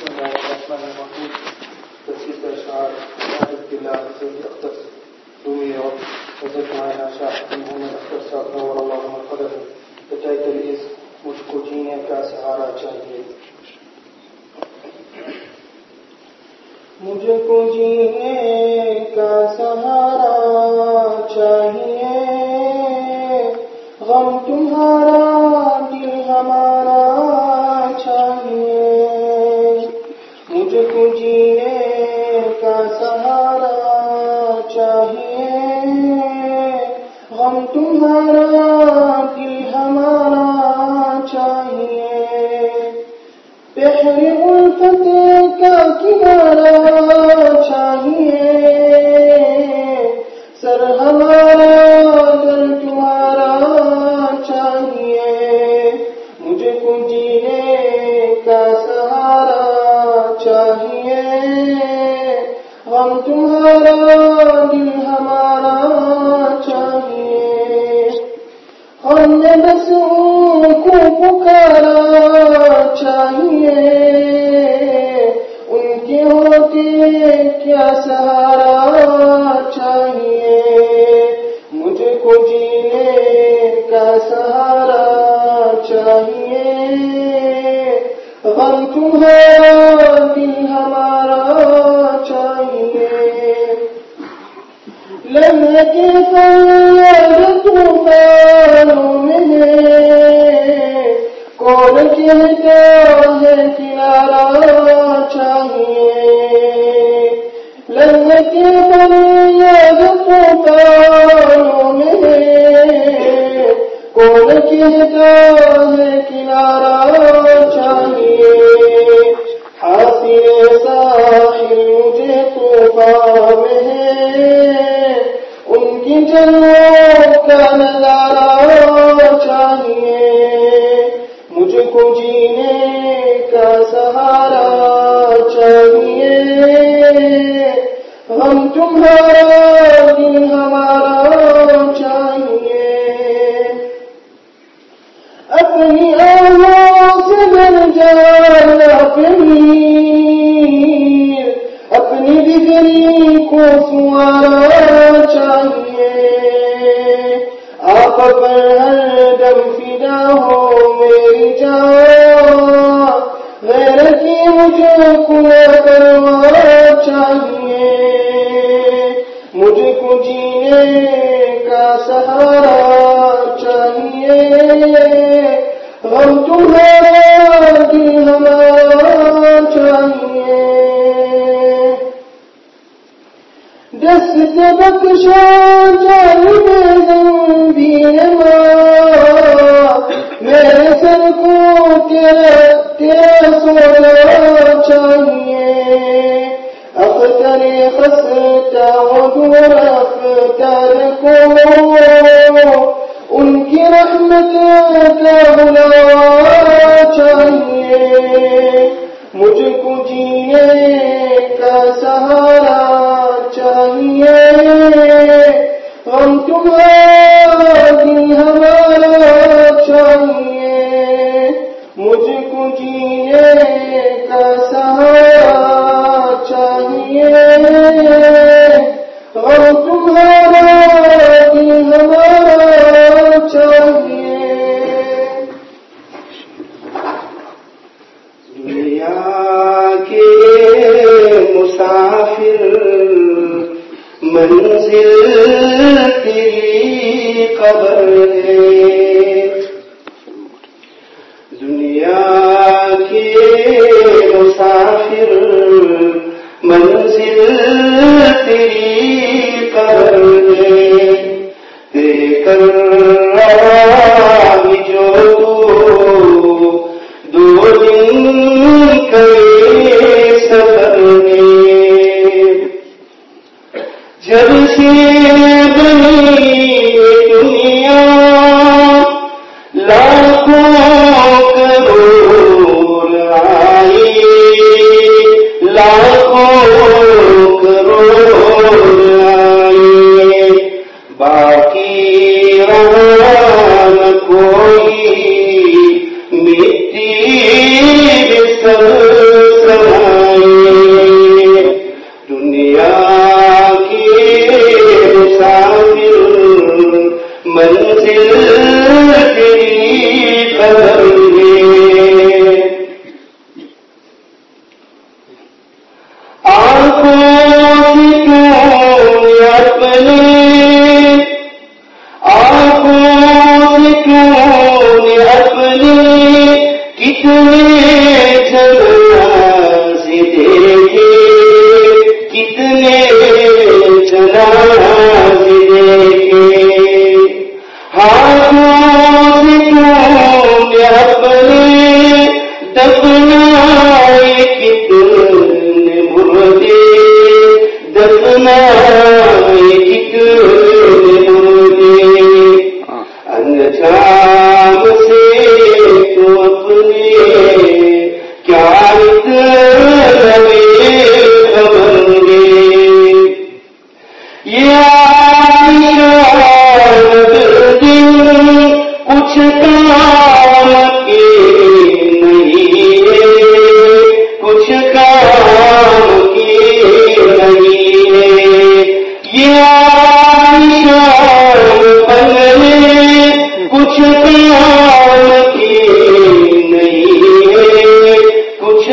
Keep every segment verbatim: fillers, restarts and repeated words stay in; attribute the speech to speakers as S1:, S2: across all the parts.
S1: الرحمن الرحیم. تصدیق اشعار عبد اللہ حسین اختر رومی اور حضرت مولانا شاہ محمد اختر صاحب نور اللہ مرقدہ. The title is مجھ کو جینے کا سہارا چاہیے. مجھ کو جینے کا سہارا چاہیے، غم تمہارا دل ہمارا چاہیے. مجھ کو جینے کا سہارا چاہیے، غم تمہارا دل ہمارا چاہیے. بحر الفت کا کنارا چاہیے، سر ہمارا دل تمہارا چاہیے. مجھ کو جینے کا سہارا چاہیے، غم تمہارا دل ہمارا چاہیے. ہم نے بس ان کو پکارا چاہیے، ان کے ہوتے کیا سہارا چاہیے. مجھ کو جینے کا سہارا چاہیے، غم تمہارا دل ہمارا چاہیے. لمحے کے فریاد طوفانوں میں کون کہتا ہے کنارا چاہیے. لمحے کے فریاد طوفانوں میں کون کہتا ہے کنارا چاہیے. حاصل ساحل مجھے طوفان میں ہے، ان کی جلووں کا نظارہ چاہیے. مجھ کو جینے کا سہارا چاہیے، غم تمہارا دل ہمارا چاہیے. اپنی آہوں سے بن جانا پیر، اپنی بگڑی کو سنوارا چاہیے. آپ پر ہر دم فدا ہو میری جان، غیر کی مجھے کو کروا چاہیے. مجھ کو جینے کا سہارا چاہیے، غم تمہارا دل ہمارا چاہیے. دست بخشا جانب زنبیر ماں، میرے سر کو تیرا تیرا سونا چاہیے. اختر خستہ حضور اختر کو ان کی رحمت کا بلاوا چاہیے. مجھ کو جینے کا سہارا چاہیے، غم تمہارا دل ہمارا چاہیے. مجھ کو جینے کا سہارا چاہیے، غم تمہارا دل ہمارا چاہیے. دنیا کے مسافر منزل تیری قبر ہے. دنیا کے مسافر منزل تیری قبر ہے. تیرے کرام جو تو دو دن کرے سفر میں. جب سے بنی دنیا لاکھوں کروڑ آئے، لاکھوں کروڑ آئے،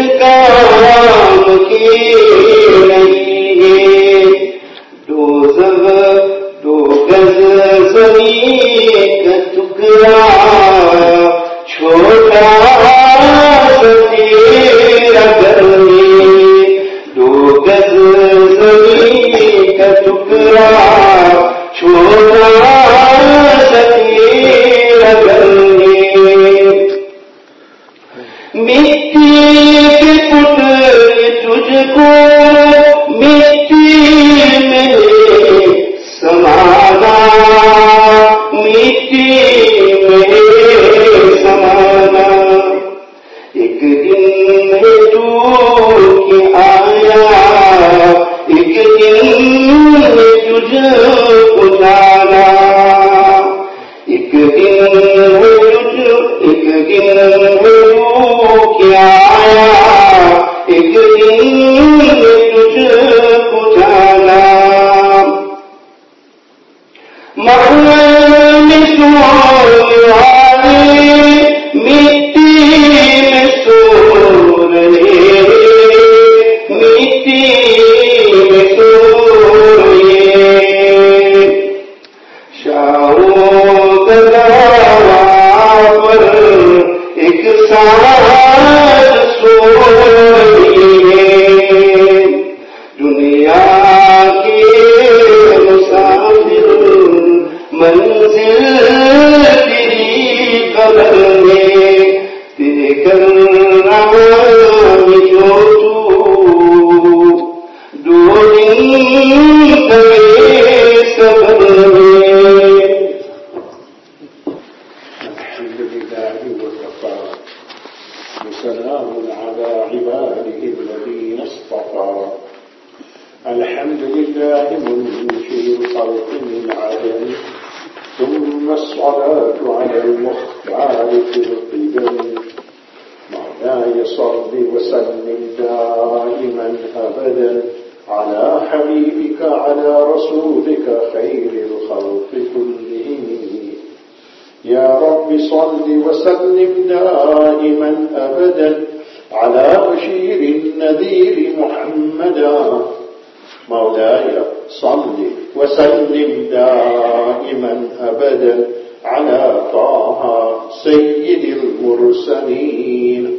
S2: کام کی نہیں ہے، دو زب دو گز زمین کا ٹکڑا چھوٹا تیرا گھر ہے، دو گز زمین کا ٹکڑا چھوٹا تیرا گھر ہے، مٹی کے پتلے تجھ کو مٹی میں سمانا، مٹی میں سمانا، ایک دن میں ٹوٹ کے آیا، ایک دن میں تجھ کو جانا، ایک دن میں تجھ ایک دن میں کیا آیا، ایک دن میں تجھ کو جانا، مرنے میں سونے والے مٹی میں سو رہے، مٹی میں سو رہے، شاہوں گداوا پر ایک ساتھ سو رہی ہے، دنیا کے مسافر منزل تیری قبر میں، تیرے کرنا میں جو تو دو دن کرے صبر میں۔
S3: وسلام على عباده الذين اصطفى، الحمد لله منشئ الخلق من عدم، ثم الصلاة على المختار في القدم، مولاي صل وسلم دائما أبدا على حبيبك على رسولك خير الخلق كلهم، يا رب صل وسلم دائما أبدا على بشير النذير محمدا، مولاي صل وسلم دائما أبدا على طه سيد المرسلين،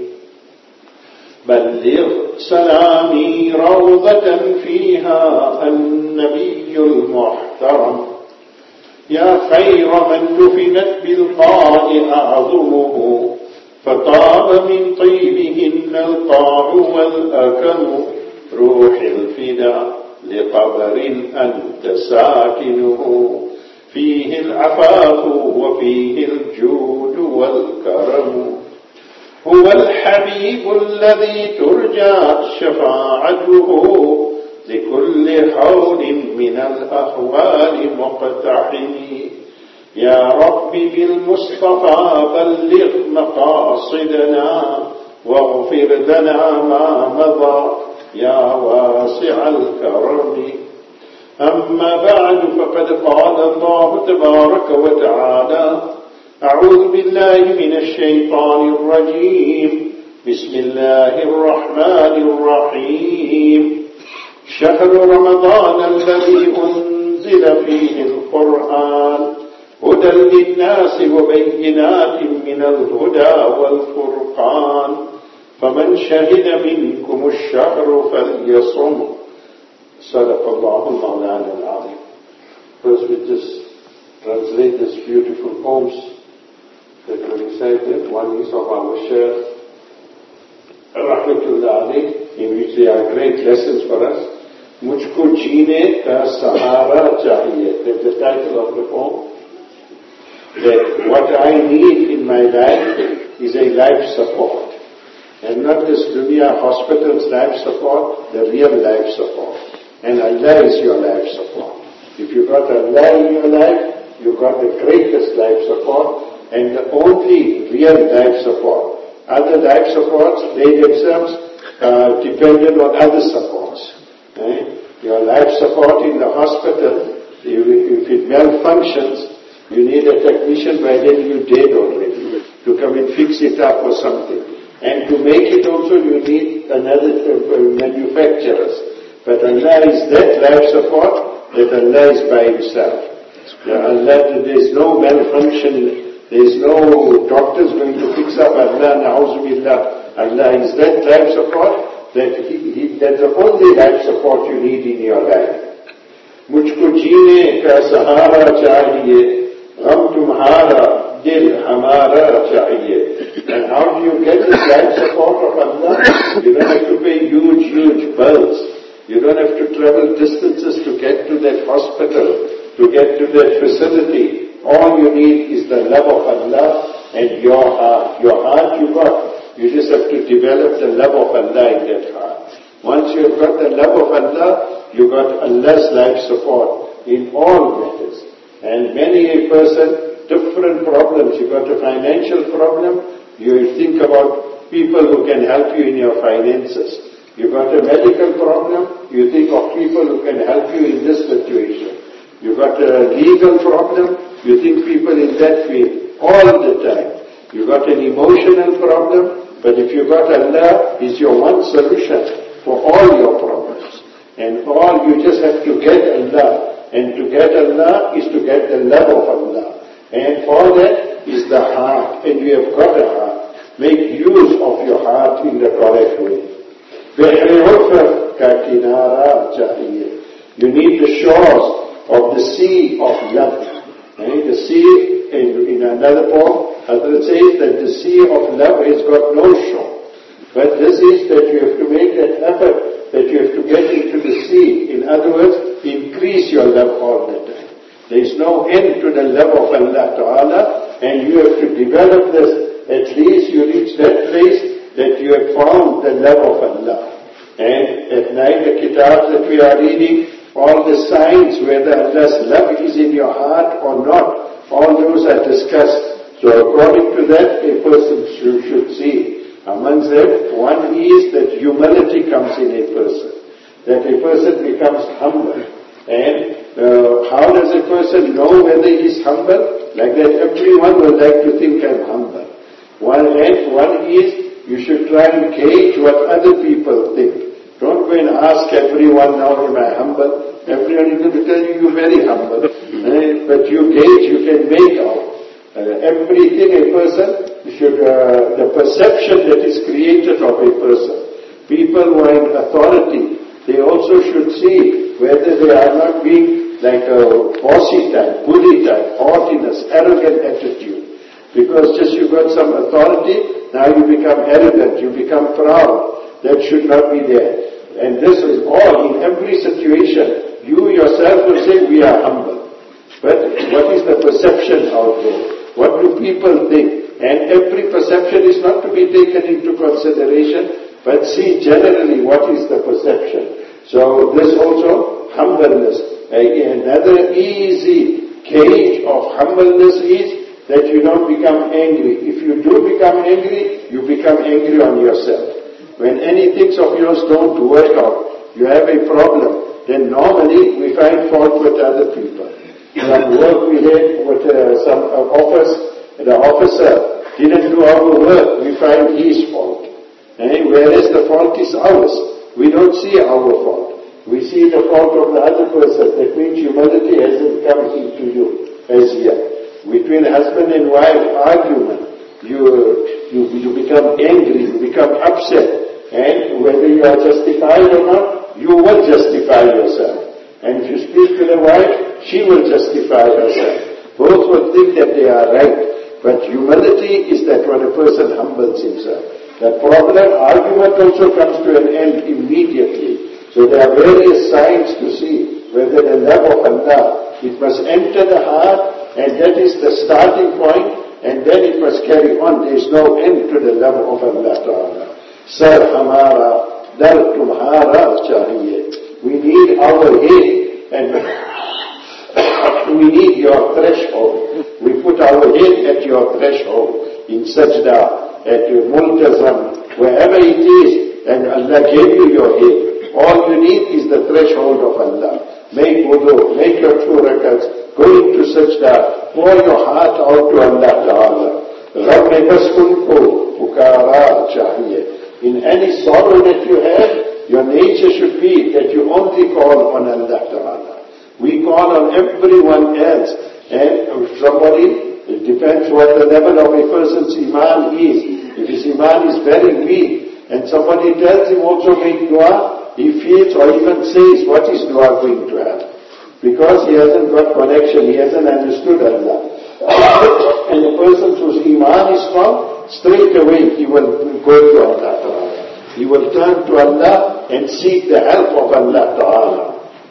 S3: بلغ سلامي روضة فيها النبي المحترم، يا خير من دفنت بالقاء أعظمه، فطاب من طيبهن القاع والأكم، روح الفداء لقبر أنت ساكنه، فيه العفاف وفيه الجود والكرم، هو الحبيب الذي ترجى شفاعته، لكل حول من الأحوال مقتحم، يا رب بالمصطفى بلغ مقاصدنا، واغفر لنا ما مضى يا واسع الكرم، أما بعد فقد قال الله تبارك وتعالى، أعوذ بالله من الشيطان الرجيم، بسم الله الرحمن الرحيم، شهر رمضان الذي أنزل فيه القرآن هدى للناس وبينات من الهدى والفرقان، فمن شهد منكم الشهر فليصم، صدق الله المولانا العظيم. First we just translate these beautiful poems that were recited. One is of our Shaykh Rahmatullah alayh, in which there are great lessons for us. Mujhko jeene ka sahara chahiye. That's the title of the poem. That what I need in my life is a life support. And not this dunya hospital's life support, the real life support. And Allah is your life support. If you got Allah in your life, you got the greatest life support and the only real life support. Other life supports, they themselves uh, depended on other supports. Eh? Your life support in the hospital, if, if it malfunctions, you need a technician, by then you're dead already, to come and fix it up or something. And to make it also you need another uh, manufacturers. But Allah is that life support that Allah is by Himself. Now, Allah, there is no malfunction, there is no doctors going to fix up Allah, na'udhu billah. Allah is that life support that he, he, that's the only life support you need in your life. मुझको जीने का सहारा चाहिए, हम तुम्हारा दिल हमारा चाहिए. And how do you get the life support of Allah? You don't have to pay huge, huge bills. You don't have to travel distances to get to that hospital, to get to that facility. All you need is the love of Allah and your heart. Your heart you got. You just have to develop the love of Allah in that heart. Once you've got the love of Allah, you got Allah's life support in all matters. And many a person, different problems. You got a financial problem, you think about people who can help you in your finances. You got a medical problem, you think of people who can help you in this situation. You got a legal problem, you think people in that field all the time. You got an emotional problem, but if you got Allah, is your one solution for all your problems. And all you just have to get Allah. And to get Allah is to get the love of Allah. And for that is the heart. And you have got a heart. Make use of your heart in the correct way. You need the shores of the sea of love. And the sea, in, in another poem, Hazrat says that the sea of love has got no shore. But this is that you have to make that effort, that you have to get into the sea. In other words, increase your love all the time. There is no end to the love of Allah Ta'ala, and you have to develop this. At least you reach that place that you have found the love of Allah. And at night the kitabs that we are reading, all the signs whether Allah's love is in your heart or not, all those are discussed. So according to that, a person should, should see. Amongst them, one is that humility comes in a person. That a person becomes humble. And uh, how does a person know whether he is humble? Like that everyone will like to think I'm humble. One, and one is, you should try and gauge what other people think. Don't go and ask everyone, now am I humble? Everyone is going to tell you you're very humble. uh, but you gauge, you can make out. Uh, everything a person should, uh, the perception that is created of a person. People who are in authority, they also should see whether they are not being like a bossy type, bully type, haughtiness, arrogant attitude. Because just you got some authority, now you become arrogant, you become proud. That should not be there. And this is all, in every situation, you yourself will say, we are humble. But what is the perception out there? What do people think? And every perception is not to be taken into consideration, but see generally what is the perception. So this also, humbleness. Another easy gauge of humbleness is that you don't become angry. If you do become angry, you become angry on yourself. When any things of yours don't work out, you have a problem, then normally we find fault with other people. Some work we had with uh, some uh, office, the officer didn't do our work, we find his fault. And whereas the fault is ours, we don't see our fault. We see the fault of the other person. That means humility hasn't come into you as yet. Between husband and wife argument, you, you, you become angry, you become upset. And whether you are justified or not, you will justify yourself. And if you speak to the wife, she will justify herself. Both will think that they are right. But humility is that when a person humbles himself. The problem, argument also comes to an end immediately. So there are various signs to see whether the love of Allah, it must enter the heart, and that is the starting point, and then it must carry on. There is no end to the love of Allah Ta'ala. Sir hamara, dar tumhara chahiye. We need our head, and we need your threshold. We put our head at your threshold, in sajda, at your multazam, wherever it is, and Allah gave you your head. All you need is the threshold of Allah. Make wudu, make your two rakats, go into sajda, pour your heart out to Allah Ta'ala. Rab ne bas unko, pukara chahiye. In any sorrow that you have, your nature should be that you only call on Allah Ta'ala. We call on everyone else. And if somebody, it depends what the level of a person's iman is. If his iman is very weak, and somebody tells him also make dua, he feels or even says, what is dua going to have? Because he hasn't got connection, he hasn't understood Allah. And the person whose iman is strong, straight away he will go to Allah Ta'ala. He will turn to Allah and seek the help of Allah Ta'ala.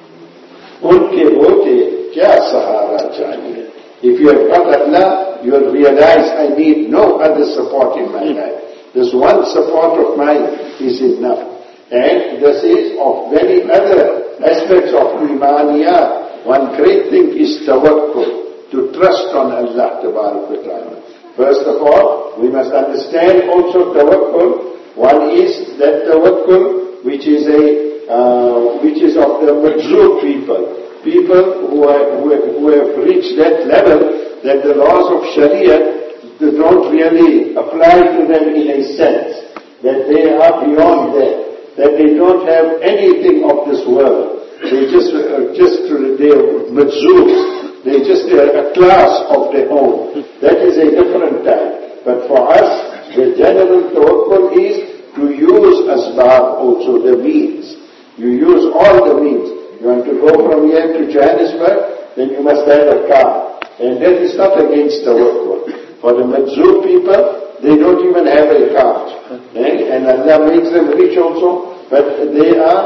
S3: Unke hote kya sahara chahiye. If you have got Allah, you will realize I need no other support in my life. This one support of mine is enough. And this is of many other aspects of imaniyah. One great thing is tawakkul, to trust on Allah Ta'ala. First of all, we must understand also tawakkul. One is that tawakkul, which is a, uh, which is of the majzub people, people who, are, who, have, who have reached that level that the laws of Sharia don't really apply to them in a sense, that they are beyond that, that they don't have anything of this world. They just, uh, just they are majzub, they just are a class of their own. That is a different type. But for us, the general tawakkul is to use asbab also, the means. You use all the means. You want to go from here to Johannesburg, then you must have a car. And that is not against tawakkul. For the majzub people, they don't even have a car. Eh? And Allah makes them rich also, but they are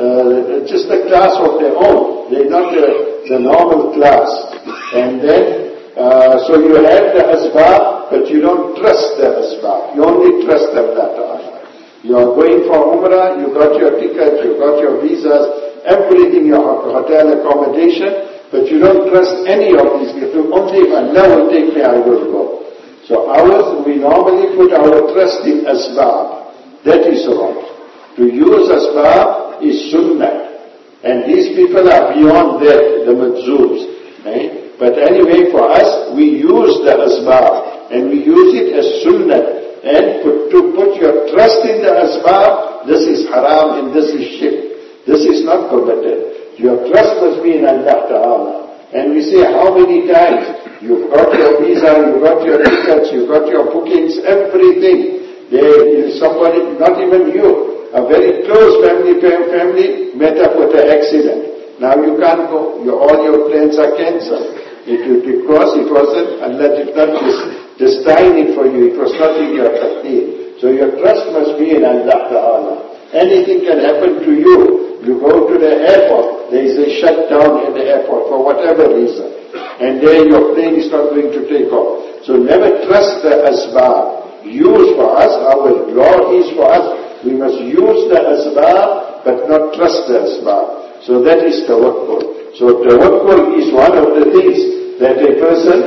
S3: uh, just a class of their own. They're not the, the normal class. And then, uh, so you have the asbab, but you don't trust the asbab. You only trust Allah Ta'ala. You are going for Umrah, you got your ticket, you got your visas, everything, your hotel accommodation, but you don't trust any of these people. Only if Allah will take me, I will go. So ours, we normally put our trust in asbab. That is wrong. To use asbab is sunnah. And these people are beyond that, the majzubs. Right? But anyway, for us, we use the asbab. And we use it as sunnah. And put, to put your trust in the asbab, this is haram and this is shirk. This is not permitted. Your trust must be in Allah Ta'ala. And we say how many times, you've got your visa, you've got your tickets, you've got your bookings, everything. There is somebody, not even you, a very close family family met up with an accident. Now you can't go, your, all your plans are cancelled. It, because it wasn't, Allah did not destine it for you, it was not in your taqdeer. So your trust must be in Allah Ta'ala. Anything can happen to you. You go to the airport, there is a shutdown in the airport for whatever reason. And there your plane is not going to take off. So never trust the asbab. Use for us, our law is for us, we must use the asbab, but not trust the asbab. So that is tawakkul. So tawakkul is one of the things that a person,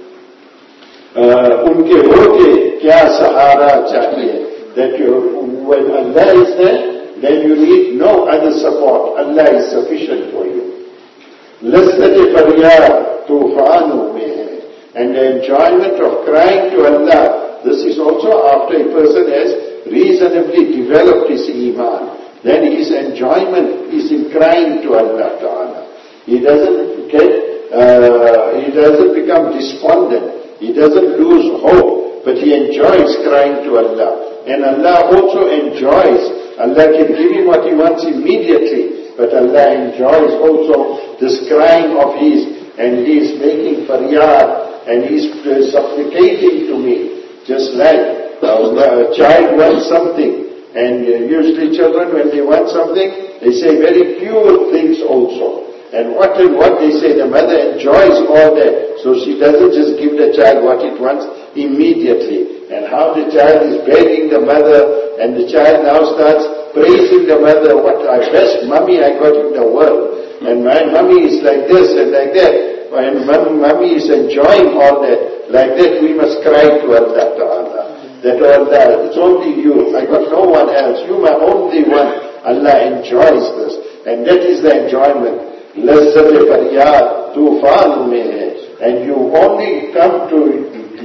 S3: uh, unke hote kya sahara chahiye, that you, when Allah is there, then you need no other support. Allah is sufficient for you. Lastat faryad tufanu mein hai. And the enjoyment of crying to Allah, this is also after a person has reasonably developed his iman. Then his enjoyment is in crying to Allah Ta'ala. He doesn't get Uh, he doesn't become despondent. He doesn't lose hope, but he enjoys crying to Allah. And Allah also enjoys. Allah can give him what he wants immediately, but Allah enjoys also this crying of his, and he is making faryad, and he is supplicating to me. Just like uh, a child wants something, and usually children, when they want something, they say very pure things also. And what and what they say, the mother enjoys all that. So she doesn't just give the child what it wants immediately. And how the child is begging the mother, and the child now starts praising the mother, what I best mummy I got in the world. And my mummy is like this and like that. And mummy is enjoying all that. Like that we must cry to Allah Ta'ala. That Allah, it's only you. I got no one else. You my only one. Allah enjoys this. And that is the enjoyment. Lazzat faryad tufan mein hai. And you only come to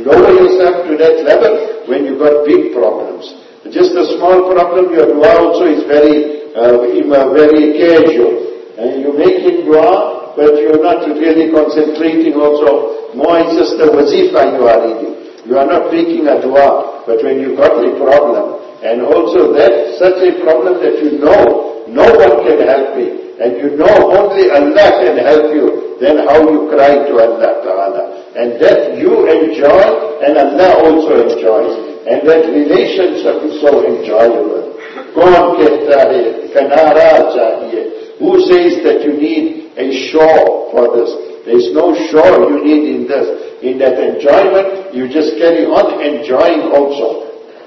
S3: lower yourself to that level when you got big problems. Just a small problem, your dua also is very, uh, very casual. And you're making dua, but you're not really concentrating also. More it's just a wazifa you are reading. You are not making a dua, but when you got a problem, and also that such a problem that you know, no one can help me, and you know only Allah can help you, then how you cry to Allah Ta'ala. And that you enjoy, and Allah also enjoys. And that relationship is so enjoyable. Kaun kehta hai, kanara chahiye. Who says that you need a shore for this? There is no shore you need in this. In that enjoyment, you just carry on enjoying also.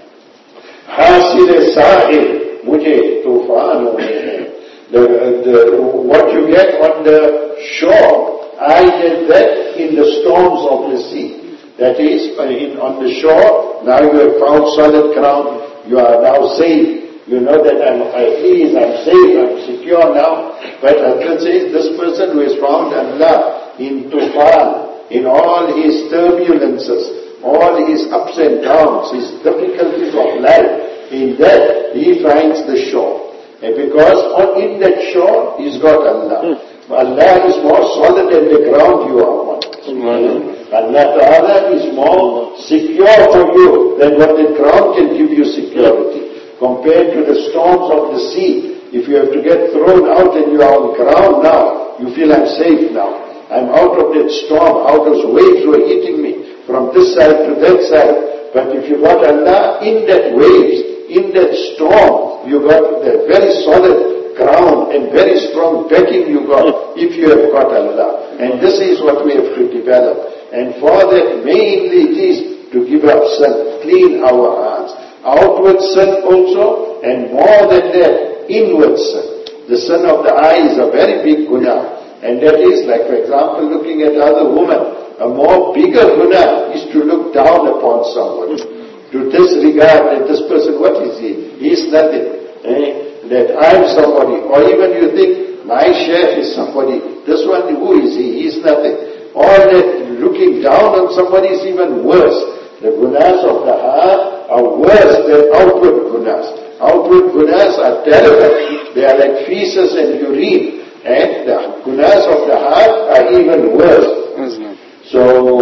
S3: Hasil sa'il, mujhe tufan mein hai. The, the, what you get on the shore, I get that in the storms of the sea. That is, in, on the shore, now you have found solid ground, you are now safe. You know that I'm at ease, I'm safe, I'm secure now. But Hazrat says, this person who has found Allah in tufan, in all his turbulences, all his ups and downs, his difficulties of life, in that he finds the shore. And because on, in that shore, he's got Allah. Allah is more solid than the ground you are on. Allah Ta'ala is more secure for you than what the ground can give you security. Compared to the storms of the sea, if you have to get thrown out and you are on ground now, you feel I'm safe now. I'm out of that storm, how those waves were hitting me from this side to that side. But if you got Allah in that waves, in that storm, you got the very solid ground and very strong backing you got if you have got Allah. And this is what we have to develop. And for that mainly it is to give up sin, clean our hearts. Outward sin also, and more than that, inward sin. The sin of the eye is a very big guna. And that is, like for example, looking at other women. A more bigger guna is to look down upon somebody. To disregard that this person, what is he? He is nothing. Eh? That I am somebody. Or even you think, my chef is somebody. This one, who is he? He is nothing. All that looking down on somebody is even worse. The gunas of the heart are worse than outward gunas. Outward gunas are terrible. They are like feces and urine. And the gunas of the heart are even worse. So,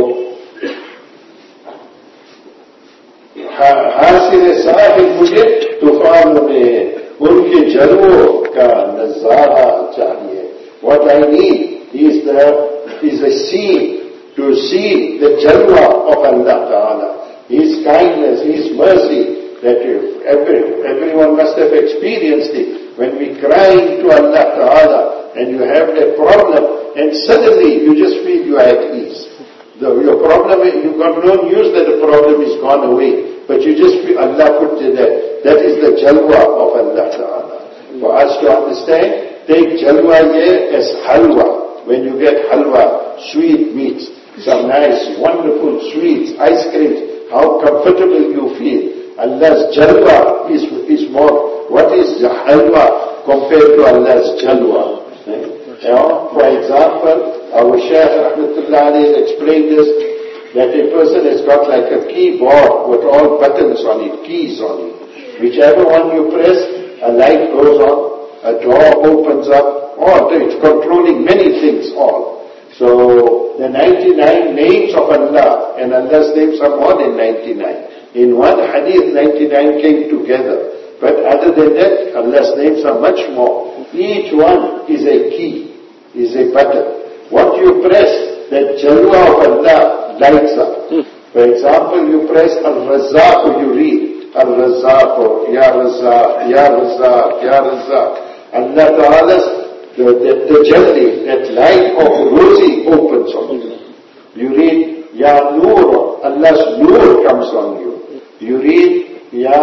S3: हासिल साहिल मुझे तूफान में उनके जलवों का नजारा चाहिए. What I need is the is a scene to see the jalwa of Allah Ta'ala, His kindness, His mercy, that every, everyone must have experienced it. When we cry to Allah Ta'ala and you have that problem and suddenly you just feel you are at ease. The, your problem, you got no news that the problem is gone away, but you just feel Allah put it there. That is the jalwa of Allah Ta'ala. For us to understand, take jalwa here as halwa. When you get halwa, sweet meats, some nice, wonderful sweets, ice creams, how comfortable you feel. Allah's jalwa is, is more. What is the halwa compared to Allah's jalwa? You know, for example, our Shaykh Rahmatullah Alayhi explained this, that a person has got like a keyboard with all buttons on it, keys on it. Whichever one you press, a light goes on, a door opens up, or it's controlling many things all. So, the ninety-nine names of Allah, and Allah's names are more than ninety-nine. In one hadith, ninety-nine came together. But other than that, Allah's names are much more. Each one is a key, is a button. What you press, that jalwa of Allah lights up. For example, you press Al-Razzaq, you read Al-Razzaq, Ya Razzaq, Ya Razzaq, Ya Razzaq. Allah Ta'ala's The, the, the jalli, that light of rosy opens on you. You read, Ya Noor, Allah's Noor comes on you. You read, Ya,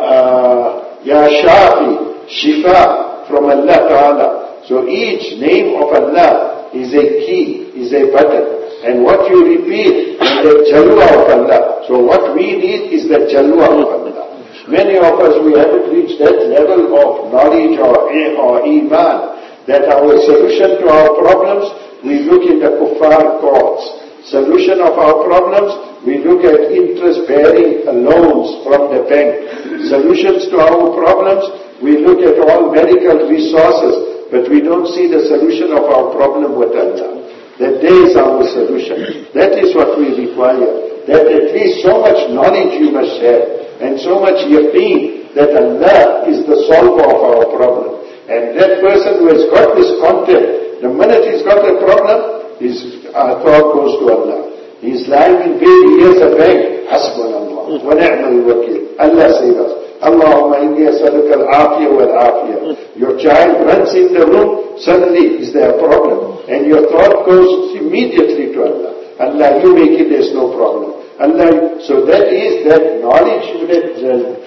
S3: uh, Ya Shafi, Shifa from Allah Ta'ala. So each name of Allah is a key, is a button. And what you repeat is the jalwa of Allah. So what we need is the jalwa of Allah. Many of us, we haven't reached that level of knowledge or, or iman, that our solution to our problems, we look in the kuffar courts. Solution of our problems, we look at interest-bearing loans from the bank. Solutions to our problems, we look at all medical resources, but we don't see the solution of our problem with Allah. That there is our solution. That is what we require. That at least so much knowledge you must have, and so much yaqeen that Allah is the solver of our problem. And that person who has got this content, the minute he's got a problem, his uh, thought goes to Allah. He's lying in bed, he hears a bang, Hasbunallah, wa ni'mal wakil. Allah save us. Allahumma inni as'aluka al-afiyah wal-afiyah. Your child runs in the room, suddenly is there a problem? And your thought goes immediately to Allah. Allah, you make it, there's no problem. Allah, so that is that knowledge, that the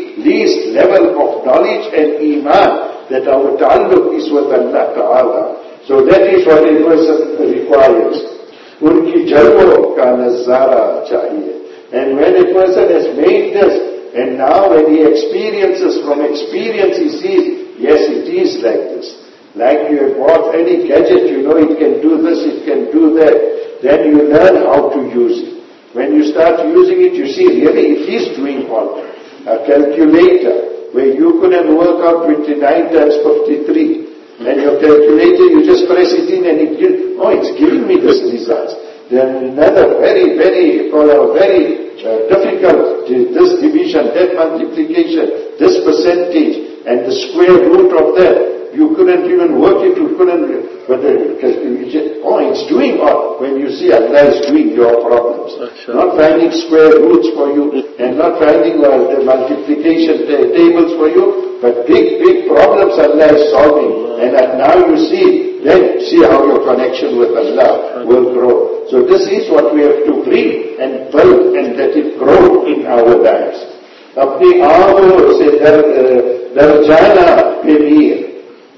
S3: least level of knowledge and iman, that our ta'alluq is with Allah Ta'ala. So that is what a person requires. Unki jalwo ka nazara chahiye. And when a person has made this, and now when he experiences, from experience he sees, yes, it is like this. Like you have bought any gadget, you know it can do this, it can do that. Then you learn how to use it. When you start using it, you see really it is doing all. A calculator, where you couldn't work out twenty-nine times fifty-three. And your calculator, you just press it in and it gives, oh, it's giving me this results. Then another very, very, or a very uh, difficult, this division, that multiplication, this percentage, and the square root of that. You couldn't even work it, you couldn't, but uh, oh, it's doing all. When you see Allah is doing your problems. Sure. Not finding square roots for you, and not finding uh, the multiplication ta- tables for you, but big, big problems Allah is solving. And uh, now you see, then see how your connection with Allah will grow. So this is what we have to bring and build and let it grow in our lives. Apni aamo se darjana pe liye.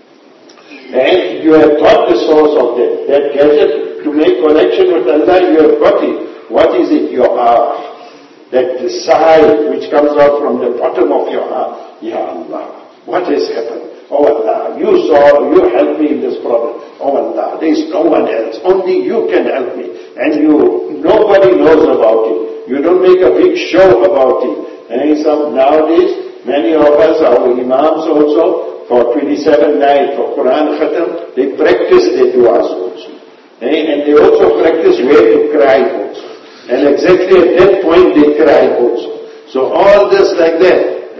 S3: And you have got the source of that. That gadget, to make connection with Allah, you have got it. What is it? Your heart. That the sigh which comes out from the bottom of your heart. Ya Allah, what has happened? Oh Allah, you saw, you helped me in this problem. Oh Allah, there is no one else. Only you can help me. And you, nobody knows about it. You don't make a big show about it. And some, nowadays, many of us, our imams also, for twenty-seven nights, for Quran Khatam, they practice their du'as also. And they also practice where to cry also. And exactly at that point they cry also. So all this like that,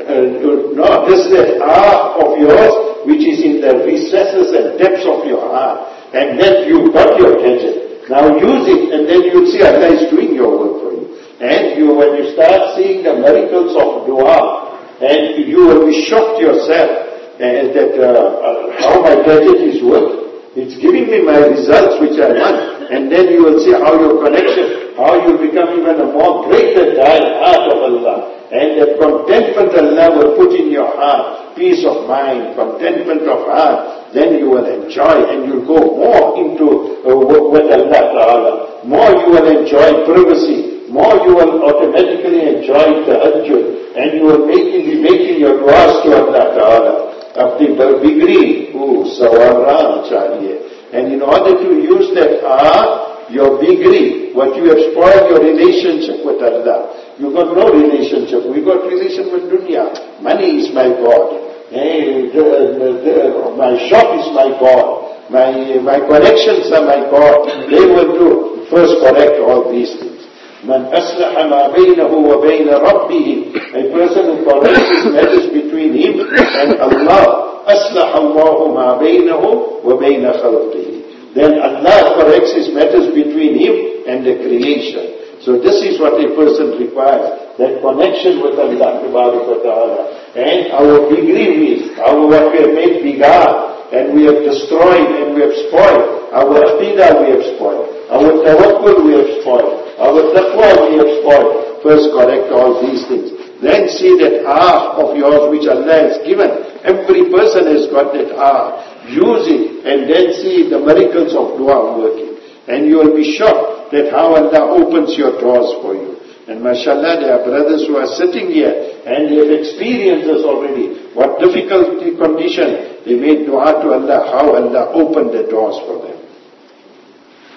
S3: uh, no, this that art of yours, which is in the recesses and depths of your heart. And then you got your gadget. Now use it, and then you'll see Allah is doing your work for you. And you, when you start seeing the miracles of dua, and you will be shocked yourself, and that uh, uh, how my gadget is working. It's giving me my results which I want. And then you will see how your connection, how you become even a more greater heart of Allah. And that contentment Allah will put in your heart, peace of mind, contentment of heart. Then you will enjoy and you'll go more into uh, with Allah Ta'ala. More you will enjoy privacy. More you will automatically enjoy tahajjud. And you will make, be making your du'as to Allah Ta'ala. Apni bigri, ooh, sawara chahiye. And in order to use that ah, your bigri, what you have spoiled your relationship with Allah. You got no relationship. We got relation with dunya. Money is my God. Hey, the, the, the, my shop is my God. My my connections are my God. They will do. First correct all these things. Man aslaha ma baynahu wa bayna rabbih. A person who corrects his matters between him and Allah. Aslaha Allahu ma baynahu wa bayna khalqihi. Then Allah corrects his matters between him and the creation. So this is what a person requires. That connection with Allah Ta'ala. And our bigri is, our what we have made bigar, and we have destroyed and we have spoiled. Our aqidah we have spoiled. Our tawakkul we have spoiled. Our taqwa we have spoiled. First correct all these things. Then see that ah of yours which Allah has given. Every person has got that ah. Use it and then see the miracles of dua working. And you will be shocked that how Allah opens your doors for you. And mashallah, there are brothers who are sitting here and they have experienced this already. What difficulty condition, they made dua to Allah, how Allah opened the doors for them.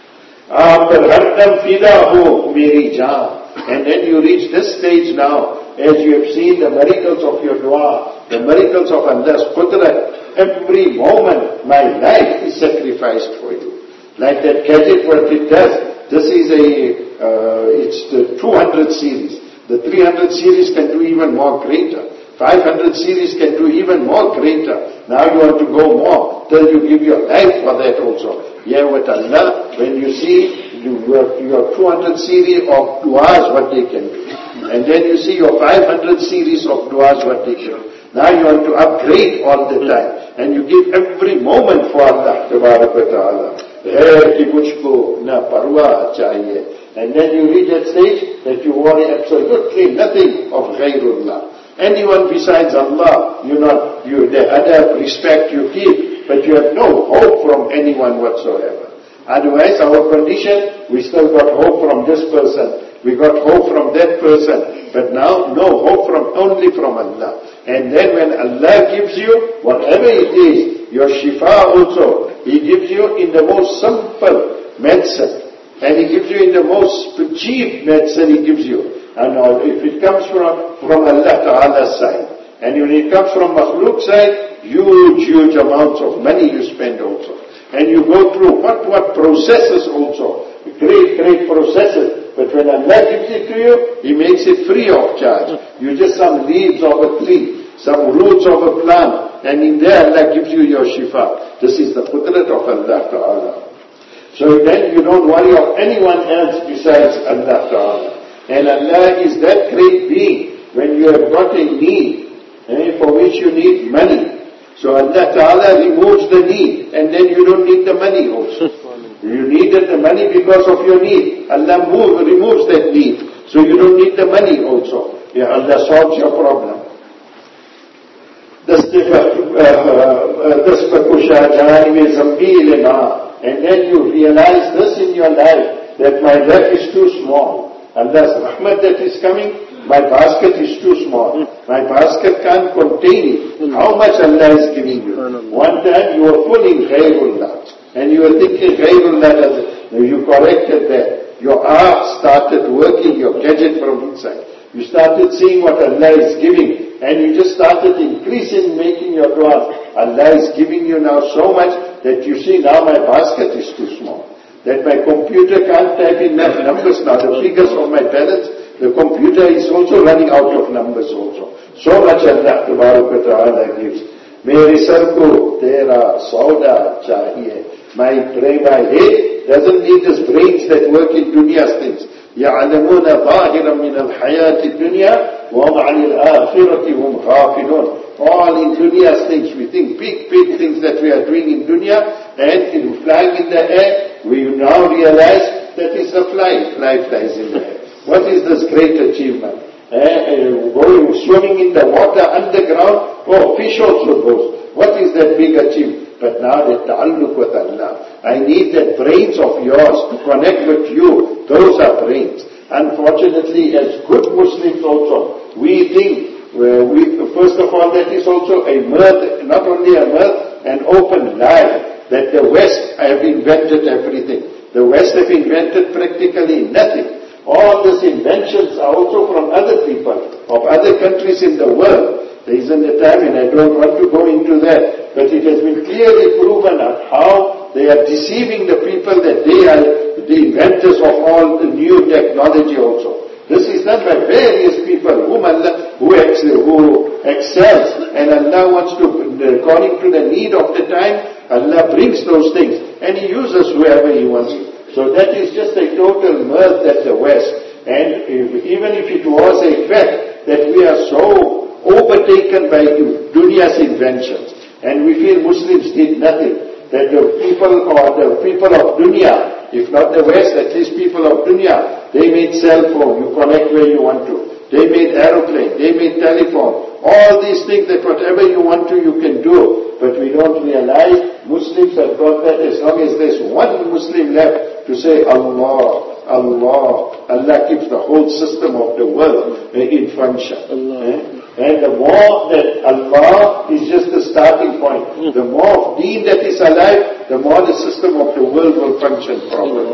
S3: Aap par hardam fida ho meri jaan. And then you reach this stage now, as you have seen the miracles of your dua, the miracles of Allah's qudrat. Every moment my life is sacrificed for you. Like that gadget, what it does, this is a, uh, it's the two hundred series. The three hundred series can do even more greater. five hundred series can do even more greater. Now you want to go more, till you give your life for that also. Yeah, with Allah, when you see you, your, your two hundred series of du'as, what they can do. And then you see your five hundred series of du'as, what they can do. Now you want to upgrade all the time. And you give every moment for Allah, Tabarak wa Ta'ala. Ghair ki mujhko na parwa chahiye. And then you reach that stage that you worry absolutely nothing of ghairullah. Anyone besides Allah, you know, you, the other respect you keep, but you have no hope from anyone whatsoever. Otherwise, our condition, we still got hope from this person, we got hope from that person, but now no hope from only from Allah. And then when Allah gives you, whatever it is, your shifa also, He gives you in the most simple medicine, and He gives you in the most cheap medicine He gives you. And if it comes from, from Allah Ta'ala's side, and when it comes from makhluk side, huge, huge amounts of money you spend also. And you go through what, what processes also, great, great processes. But when Allah gives it to you, He makes it free of charge. You just some leaves of a tree, some roots of a plant, and in there Allah gives you your shifa. This is the qudrat of Allah Ta'ala. So then you don't worry of anyone else besides Allah Ta'ala. And Allah is that great being when you have got a need, eh, for which you need money. So Allah Ta'ala removes the need, and then you don't need the money also. You needed the money because of your need. Allah move, removes that need. So you don't need the money also. Yeah, Allah solves your problem. And then you realize this in your life, that my life is too small. Allah's rahmat that is coming, my basket is too small. My basket can't contain it. How much Allah is giving you? One time you were full in ghairullah, and you were thinking ghairullah doesn't. You corrected that. Your art started working, your gadget from inside. You started seeing what Allah is giving, and you just started increasing making your dua. Allah is giving you now so much that you see now my basket is too small. That my computer can't type in enough numbers now. The figures of my balance, the computer is also running out of numbers also. So much Allah Tabarak wa Ta'ala gives. Mere sar ko tera sauda chahiye. My brain, my head doesn't need these brains that work in dunya's things. يَعْلَمُونَ ظَاهِرًا مِنَ الْحَيَاةِ الدُّنْيَا وَهُمْ عَنِ الْآخِرَةِ هُمْ غَافِلُونَ. All in dunya's things, we think big, big things that we are doing in dunya, and in flying in the air, we now realize that is a fly, fly flies in the air. What is this great achievement? Eh, going, swimming in the water underground, oh, fish also goes. What is that big achievement? But now the ta'alluq with Allah. I need that brains of yours to connect with you. Those are brains. Unfortunately, as good Muslims also, we think, well, we, first of all, that is also a mirth, not only a mirth, an open lie, that the West have invented everything. The West have invented practically nothing. All these inventions are also from other people, of other countries in the world. There isn't a time, and I don't want to go into that, but it has been clearly proven how they are deceiving the people that they are the inventors of all the new technology also. This is done by various people whom Allah, who, ex, who excels, and Allah wants to, according to the need of the time, Allah brings those things, and He uses whoever He wants to. So that is just a total mirth at the West. And if, even if it was a fact that we are so overtaken by dunya's inventions, and we feel Muslims did nothing, that the people or the people of dunya, if not the West, at least people of dunya, they made cell phone, you connect where you want to. They made aeroplane, they made telephone, all these things that whatever you want to, you can do. But we don't realize Muslims have got that. As long as there's one Muslim left to say Allah, Allah, Allah keeps the whole system of the world in function. Eh? And the more that Allah is just the starting point, the more of deen that is alive, the more the system of the world will function properly.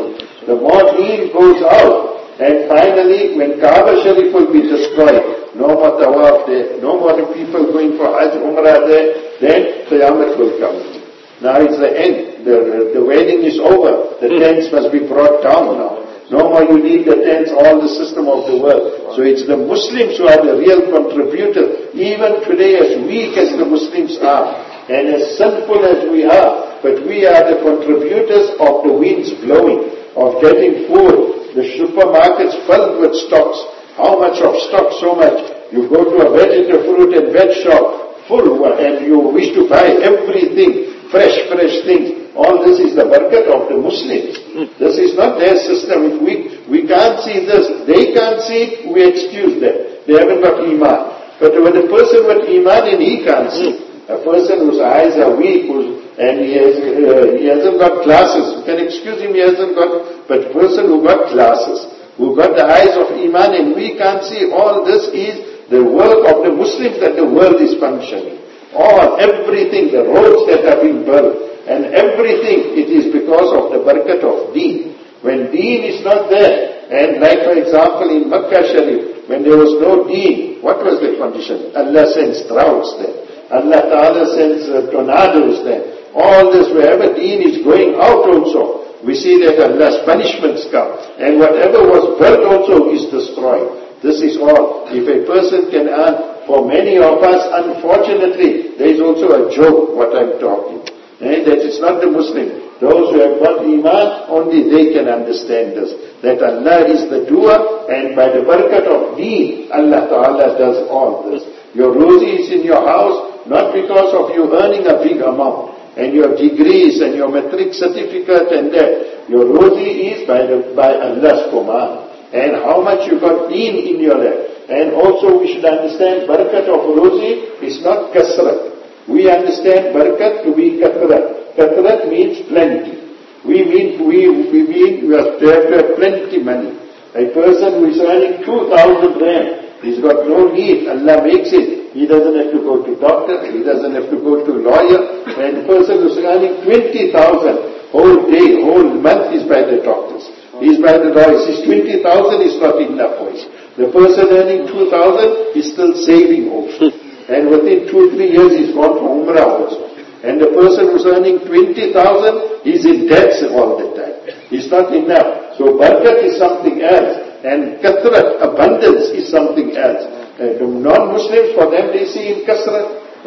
S3: The more deen goes out, and finally when Kaaba Sharif will be destroyed, no more tawaf there, no more people going for Hajj, Umrah there, then Qiyamah will come. Now it's the end, the, the wedding is over, the tents must be brought down now. No more you need the tents, all the system of the world. So it's the Muslims who are the real contributors. Even today, as weak as the Muslims are, and as sinful as we are, but we are the contributors of the winds blowing, of getting food. The supermarkets filled with stocks. How much of stock? So much. You go to a vegetable, fruit and veg shop, full, and you wish to buy everything, fresh, fresh things. All this is the barakat of the Muslims. This is not their system. If we, we can't see this, they can't see it, we excuse them. They haven't got iman. But when a person with iman and he can't see, a person whose eyes are weak, who's, and he, has, uh, he hasn't got glasses, you can excuse him, he hasn't got, but a person who got glasses, who got the eyes of iman and we can't see, all this is the work of the Muslims that the world is functioning. All, everything, the roads that have been built, and everything, it is because of the barakat of deen. When deen is not there, and like for example in Makkah Sharif, when there was no deen, what was the condition? Allah sends droughts there. Allah Ta'ala sends uh, tornadoes there. All this, wherever deen is going out also, we see that Allah's punishments come. And whatever was built also is destroyed. This is all. If a person can earn, for many of us, unfortunately, there is also a joke what I'm talking. And that it's not the Muslim. Those who have got iman, only they can understand this. That Allah is the doer, and by the barakat of deen, Allah Ta'ala does all this. Your rozi is in your house, not because of you earning a big amount, and your degrees, and your matric certificate, and that. Your rozi is by, the, by Allah's command. And how much you got deen in your life. And also we should understand, barakat of rozi is not kasrat. We understand barakat to be kathrat. Kathrat means plenty. We mean we, we mean we have to have, to have plenty money. A person who is earning two thousand rand, he's got no need. Allah makes it. He doesn't have to go to doctor. He doesn't have to go to lawyer. And a person who is earning twenty thousand, whole day, whole month is by the doctors. He's by the lawyers. His twenty thousand is not enough for him. The person earning two thousand is still saving also. And within two, three years, he's gone for Umrah also. And the person who's earning twenty thousand, he's in debts all the time. It's not enough. So barakat is something else. And kathrat, abundance, is something else. Uh, the non-Muslims, for them, they see in kasrat,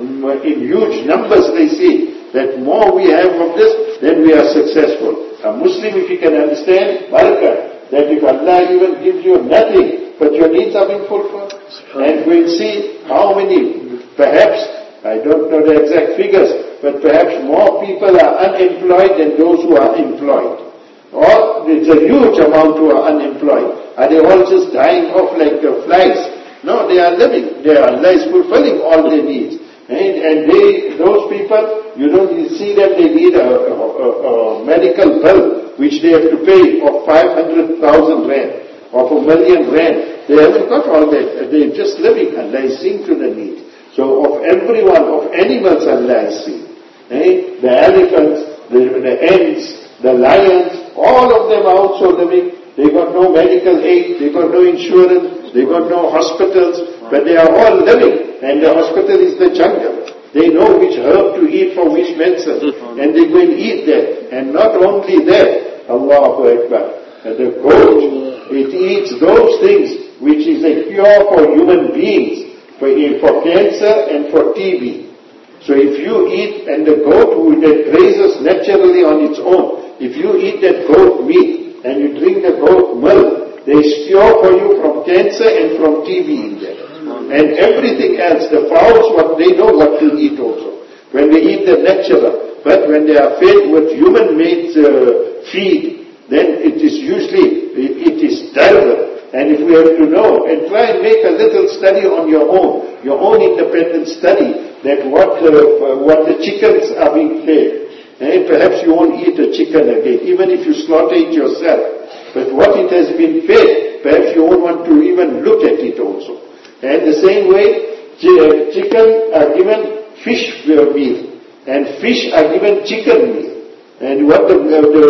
S3: in huge numbers they see, that more we have of this, then we are successful. A Muslim, if he can understand barakat, that if Allah even gives you nothing, but your needs are being fulfilled. And we'll see how many, perhaps, I don't know the exact figures, but perhaps more people are unemployed than those who are employed. Or it's a huge amount who are unemployed. Are they all just dying off like the flies? No, they are living. They are, Allah is fulfilling all their needs. And, and they, those people, you don't see them, they need a, a, a, a medical bill, which they have to pay of five hundred thousand rand, of a million rand. They haven't got all that. They're just living. Allah is seeing to the need. So of everyone, of animals, Allah is seeing. Eh? The elephants, the, the ants, the lions, all of them are also living. They got no medical aid, they got no insurance, they got no hospitals, but they are all living. And the hospital is the jungle. They know which herb to eat for which medicine. And they go and eat that. And not only that, Allahu Akbar, the goat, it eats those things which is a cure for human beings, for, for cancer and for T B. So if you eat, and the goat that grazes naturally on its own, if you eat that goat meat and you drink the goat milk, they cure for you from cancer and from T B in there. And everything else, the fowls, what they know what to eat also. When they eat the natural, but when they are fed with human-made uh, feed, then it is usually, it, it is terrible. And if we have to know, and try and make a little study on your own, your own independent study, that what uh, what the chickens are being fed. And perhaps you won't eat a chicken again, even if you slaughter it yourself. But what it has been fed, perhaps you won't want to even look at it also. And the same way, ch- chicken are given fish meal, and fish are given chicken meal. And what the, uh, the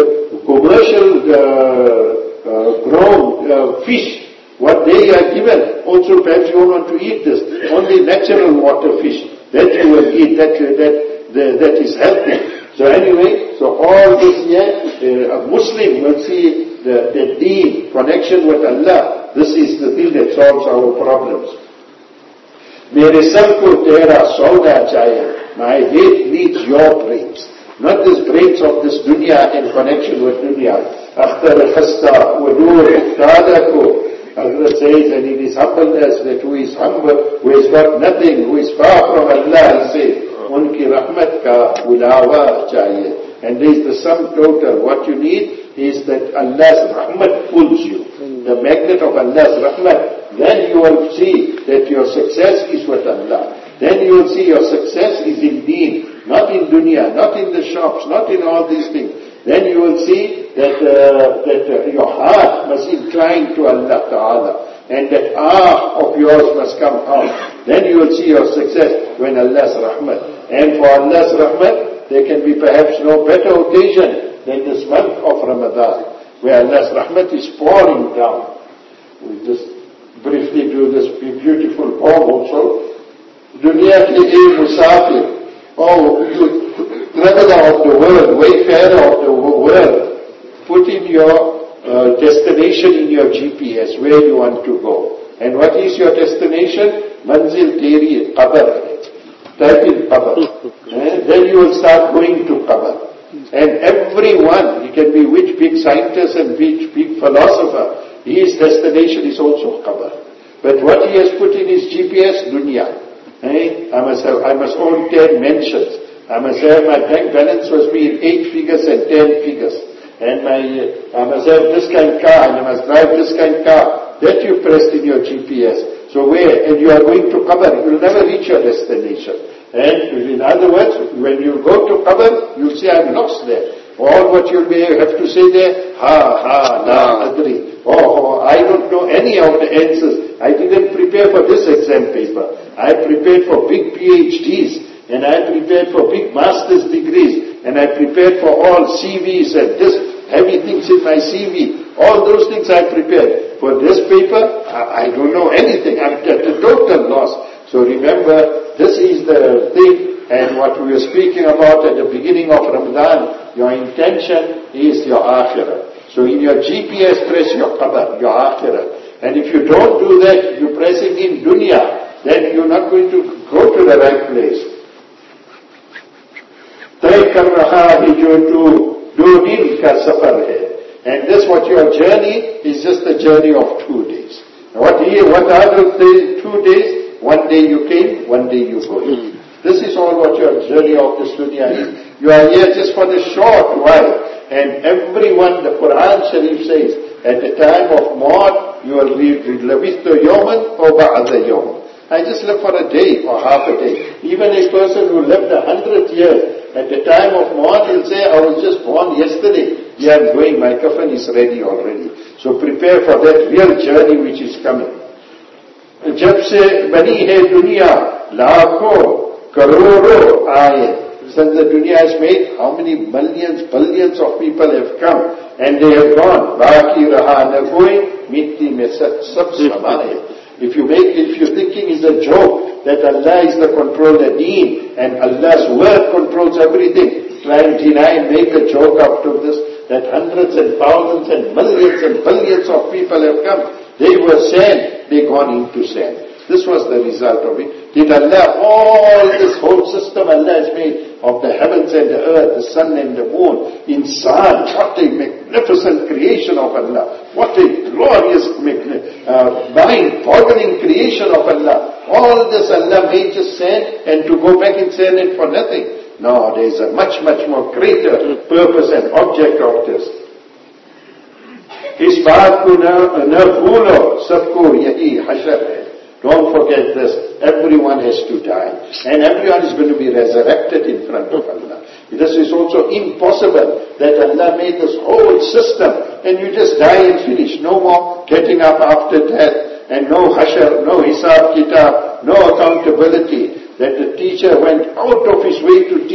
S3: commercial uh, uh, grown uh, fish, what they are given, also perhaps you don't want to eat this, only natural water fish, that you will eat, that, that, that, that is healthy. So anyway, so all this here, uh, a Muslim will see the, the deen, connection with Allah. This is the thing that solves our problems. Mere sabko tera sauda chaya. My hate needs your brains. Not this brains of this dunya in connection with dunya. Akhtar khasta wa nur iqtada ko. Allah says, and in his humbleness, that who is humble, who has got nothing, who is far from Allah, he says, unki rahmat ka ulawa chahiye. And there is the sum total. What you need is that Allah's rahmat pulls you. The magnet of Allah's rahmat. Then you will see that your success is with Allah. Then you will see your success is in deen, not in dunya, not in the shops, not in all these things. Then you will see that uh, that uh, your heart must incline to Allah Ta'ala, and that ah of yours must come out. Then you will see your success when Allah's rahmat. And for Allah's rahmat, there can be perhaps no better occasion than this month of Ramadan, where Allah's rahmat is pouring down. We just briefly do this beautiful poem also. Dunya ke e musafir. Oh, you traveler of the world, wayfarer of the world, put in your uh, destination in your G P S, where you want to go. And what is your destination? Manzil teri qabr. Type in qabr. eh? Then you will start going to qabr. And everyone, he can be which big scientist and which big philosopher, his destination is also qabr. But what he has put in his G P S, dunya. Eh? I must have, I must own ten mansions. I must have my bank balance must be in eight figures and ten figures. And my, uh, I must have this kind of car, and I must drive this kind of car. That you pressed in your G P S. So where? And you are going to qabr, you will never reach your destination. And in other words, when you go to qabr, you'll say, I'm lost there. All what you'll be, have to say there, ha, ha, la, adri. Oh, oh, I don't know any of the answers. I didn't prepare for this exam paper. I prepared for big P H Ds. And I prepared for big master's degrees, and I prepared for all C Vs and this, heavy things in my C V. All those things I prepared. For this paper, I, I don't know anything. I'm at a total loss. So remember, this is the thing, and what we were speaking about at the beginning of Ramadan, your intention is your akhirah. So in your G P S, press your qabr, your akhirah. And if you don't do that, you're pressing in dunya, then you're not going to go to the right place. तय कर रहा है जो तू दो दिन का सफर है, and this what your journey is just a journey of two days. What here, what are the two days? One day you came, one day you go. Mm. This is all what your journey of this dunya is. You are here just for the short while, and everyone, the Quran Sharif says, at the time of Maut, you will be labistu yawman or ba'da yawman. I just live for a day or half a day. Even a person who lived a hundred years, at the time of Maut, he'll say, I was just born yesterday. Yeah, I'm going, my coffin is ready already. So prepare for that real journey which is coming. Jab se bani hai dunya, lakho, karoro aaye. Since the dunya is made, how many millions, billions of people have come and they have gone. Baki raha na koi, mitti mein sab samaye. If you make, if you're thinking it's a joke that Allah is the controller, deen, and Allah's word controls everything, try and deny and make a joke out of this, that hundreds and thousands and millions and billions of people have come. They were sand, they gone into sand. This was the result of it. Did Allah, all this whole system Allah has made of the heavens and the earth, the sun and the moon, insan, what a magnificent creation of Allah. What a glorious, uh, mind-boggling creation of Allah. All this Allah made just sand, and to go back in sand and for nothing. No, there is a much, much more greater purpose and object of this. Is baat ko na, na bhulo, sabko yahi hashar hai. Don't forget this. Everyone has to die. And everyone is going to be resurrected in front of Allah. This is also impossible that Allah made this whole system and you just die and finish. No more getting up after death and no hashar, no hisab kitab, no accountability. That the teacher went out of his way to teach.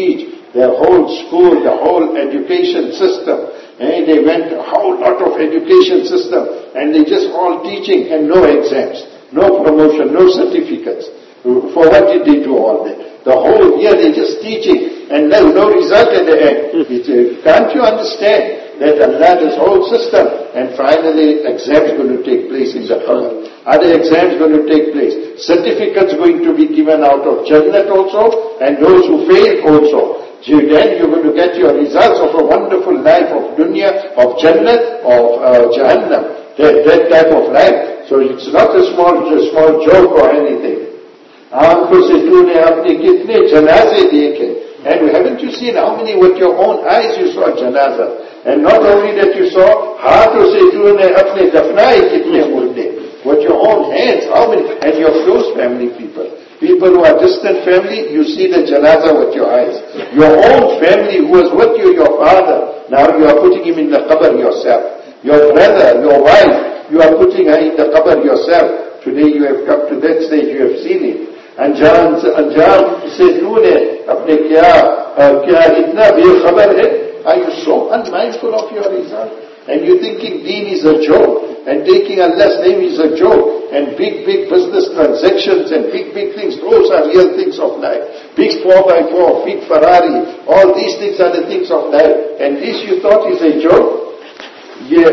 S3: their whole school, the whole education system. And they went a whole lot of education system, and they just all teaching and no exams, no promotion, no certificates. For what did they do all that? The whole year they just teaching, and no, no result at the end. It, uh, can't you understand that Allah, this whole system, and finally exams going to take place in the Qabr. Other exams going to take place. Certificates going to be given out of Jannat also, and those who fail also. So then you're going to get your results of a wonderful life of dunya, of Jannat, of uh, Jahannam. That, that type of life. So it's not a small, a small joke or anything. आंखों से तूने अपने कितने जनाजे देखे, and haven't you seen how many with your own eyes you saw janaza, and not only that you saw, हाथों से तूने अपने दफनाए कितने मुर्दे, with your own hands, how many, and your close family people, people who are distant family, you see the janaza with your eyes, your own family who was with you, your father, now you are putting him in the qabr yourself, your brother, your wife, you are putting her in the qabr yourself. Today you have come to that stage, you have seen it. अंजाम अंजाम से तूने अपने क्या क्या इतना बेखबर है? Are you so unmindful of your result? And you thinking deen is a joke, and taking Allah's name is a joke, and big big business transactions and big big things, those are real things of life. Big four by four, big Ferrari, all these things are the things of life, and this you thought is a joke? ये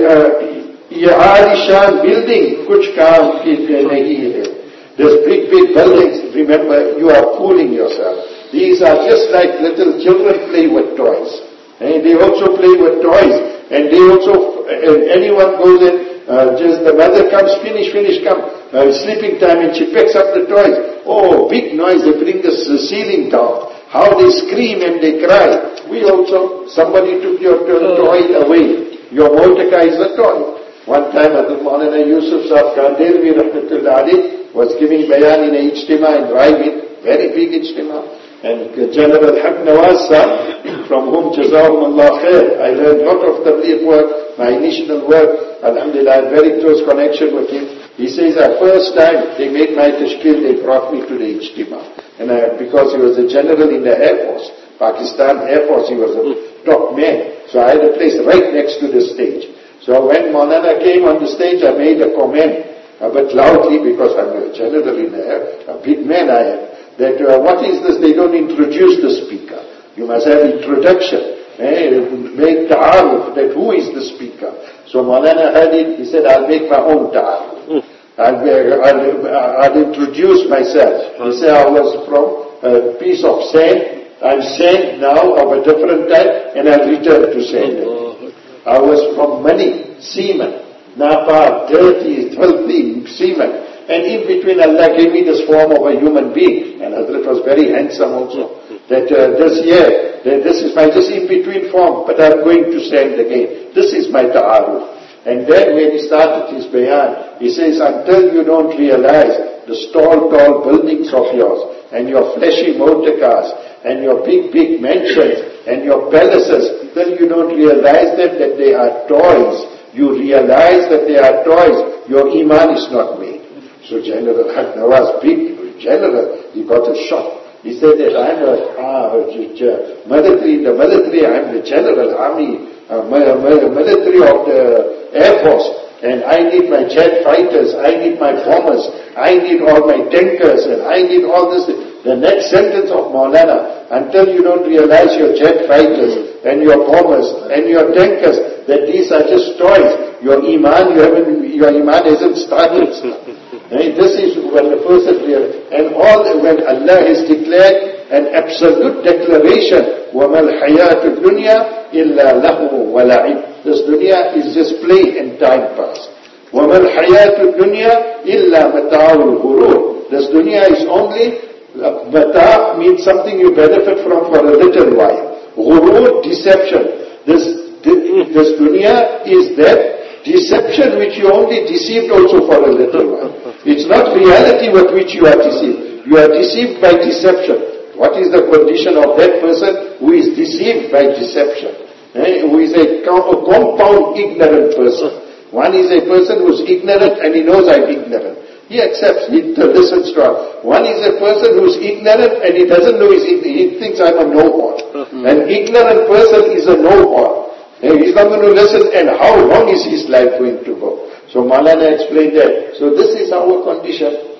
S3: ये आलिशान building कुछ काम की नहीं है. There's big, big buildings. Remember, you are fooling yourself. These are just like little children play with toys. And they also play with toys. And they also, and anyone goes in, uh, just the mother comes, finish, finish, come, uh, sleeping time, and she picks up the toys. Oh, big noise, they bring the ceiling down. How they scream and they cry. We also, somebody took your toy away. Your motor car is a toy. One time, Hazrat Maulana Yusuf Sahib Kandelvi Rahmatullah Alayh was giving bayan in a ijtima in Raivin, very big ijtima. And General Haq Nawaz Sahib, from whom Jazahum Allah Khair, I learned a lot of tabligh work, my initial work, Alhamdulillah, I have very close connection with him. He says, the first time they made my tashkil, they brought me to the ijtima. And I, because he was a general in the Air Force, Pakistan Air Force, he was a top man. So I had a place right next to the stage. So when Maulana came on the stage, I made a comment, uh, but loudly, because I'm a general in there, a big man I am, that uh, what is this? They don't introduce the speaker. You must have introduction. Eh? Make ta'aruf, that who is the speaker. So Maulana heard it, he said, I'll make my own ta'aruf. I'll, I'll, I'll introduce myself. He said, I was from a piece of sand. I'm sand now of a different type, and I'll return to sand. I was from money, semen, napa, dirty, filthy semen. And in between Allah gave me this form of a human being. And Hazrat was very handsome also. That uh, this year, that this is my just in between form, but I'm going to stand again. This is my ta'aruf. And then when he started his bayan, he says, until you don't realize the tall, tall buildings of yours, and your fleshy motor cars, and your big, big mansions, and your palaces, then you don't realize them that they are toys. You realize that they are toys. Your iman is not made. So General Haq Nawaz, big general, he got a shock. He said that I'm a uh, military, the military, I'm the general army, uh, military of the Air Force. And I need my jet fighters, I need my bombers, I need all my tankers, and I need all this. The next sentence of Maulana, until you don't realize your jet fighters and your bombers and your tankers, that these are just toys. Your iman, you haven't, your iman hasn't started. Right? This is when the person realizes. And all when Allah has declared an absolute declaration, وَمَا الْحَيَاةُ الدُّنْيَا إِلَّا لَهْوٌ وَلَعِبٌ. This dunya is just play and time pass. وَمَا الْحَيَاةُ الدُّنْيا إِلَّا مَتَاعُ الْغُرُورِ. This dunya is only, mata means something you benefit from for a little while. Ghurur, deception. This, this dunya is that deception which you only deceived also for a little while. It's not reality with which you are deceived. You are deceived by deception. What is the condition of that person who is deceived by deception? Eh? Who is a, a compound ignorant person. One is a person who is ignorant and he knows I'm ignorant. He accepts, he listens to us. One is a person who's ignorant and he doesn't know he's ignorant. He thinks I'm a know-all. Mm-hmm. An ignorant person is a know-all. He's not going to listen, and how long is his life going to go? So Maulana explained that. So this is our condition.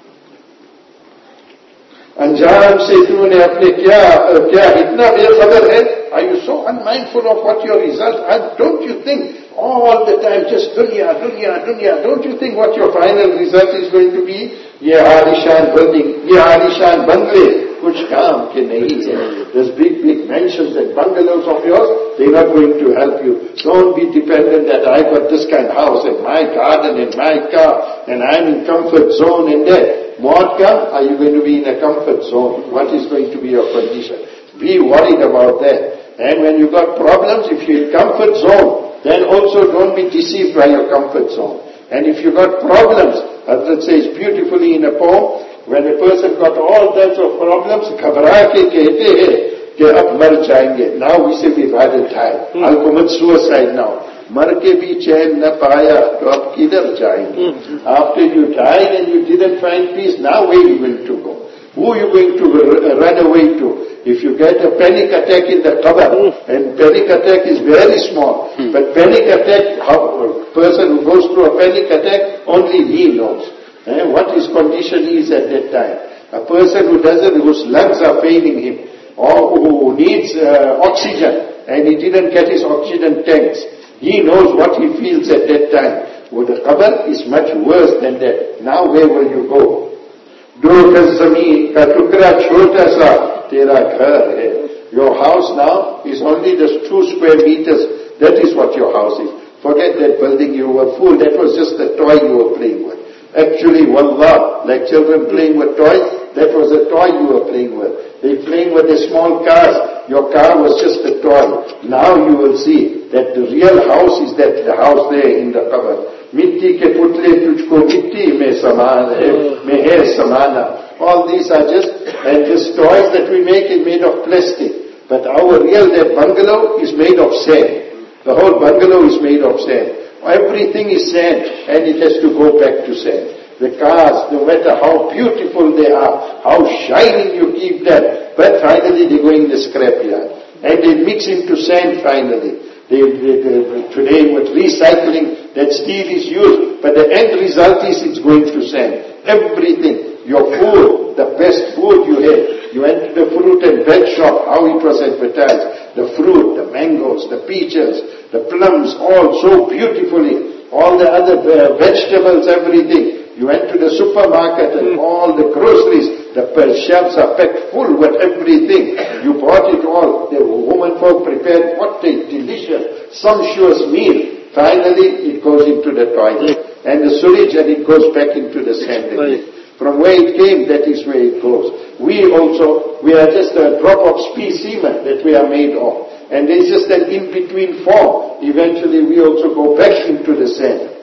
S3: Anjam se tune apne kya, kya itna bekhabar hai? Are you so unmindful of what your result? And don't you think all the time just dunya, dunya, dunya? Don't you think what your final result is going to be? Ye alishan building, ye alishan bangle, kuch kaam ke nahi hai. Those big, big mansions and bungalows of yours, they're not going to help you. Don't be dependent that I got this kind of house and my garden and my car and I'm in comfort zone and there. Maut come, are you going to be in a comfort zone? What is going to be your condition? Be worried about that. And when you got problems, if you're in comfort zone, then also don't be deceived by your comfort zone. And if you got problems, Hazrat says beautifully in a poem, when a person got all types of problems, ghabra ke kehte hai कि अब मर जाएंगे. Now we say we've had a die. Hmm. I'll commit suicide now. मर के भी चैन न पाया तो अब किधर जाएंगे? Hmm. After you died and you didn't find peace, now where are you going to go? Who are you going to run away to? If you get a panic attack in the qabr, hmm. and panic attack is very small, hmm. but panic attack, how, a person who goes through a panic attack, only he knows eh, what his condition is at that time. A person who doesn't, whose lungs are failing him, or who needs uh, oxygen and he didn't get his oxygen tanks, he knows what he feels at that time. Well, the qabr is much worse than that. Now where will you go? Do gaz zameen ka tukra chota sa tera ghar hai. Your house now is only just two square meters. That is what your house is. Forget that building you were full. That was just the toy you were playing with. Actually, wallah, like children playing with toys, that was a toy you were playing with. They're playing with the small cars. Your car was just a toy. Now you will see that the real house is that the house there in the qabr. Mitti ke putle tujhko mitti mein saman hai, mein hai samana. All these are just, and just toys that we make is made of plastic. But our real, that bungalow is made of sand. The whole bungalow is made of sand. Everything is sand, and it has to go back to sand. The cars, no matter how beautiful they are, how shining you keep them, but finally they go in the scrapyard. And they mix into sand finally. They, they, they, today with recycling, that steel is used, but the end result is it's going to sand. Everything, your food, the best food you had, you went to the fruit and veg shop, how it was advertised. The fruit, the mangoes, the peaches, the plums, all so beautifully. All the other uh, vegetables, everything. You went to the supermarket and all the groceries, the shelves are packed full with everything. You bought it all. The woman folk prepared what a delicious, sumptuous meal. Finally, it goes into the toilet. And the sewage, and it goes back into the sand again. From where it came, that is where it goes. We also, we are just a drop of spee semen that we are made of. And there's just an in-between form. Eventually, we also go back into the sand.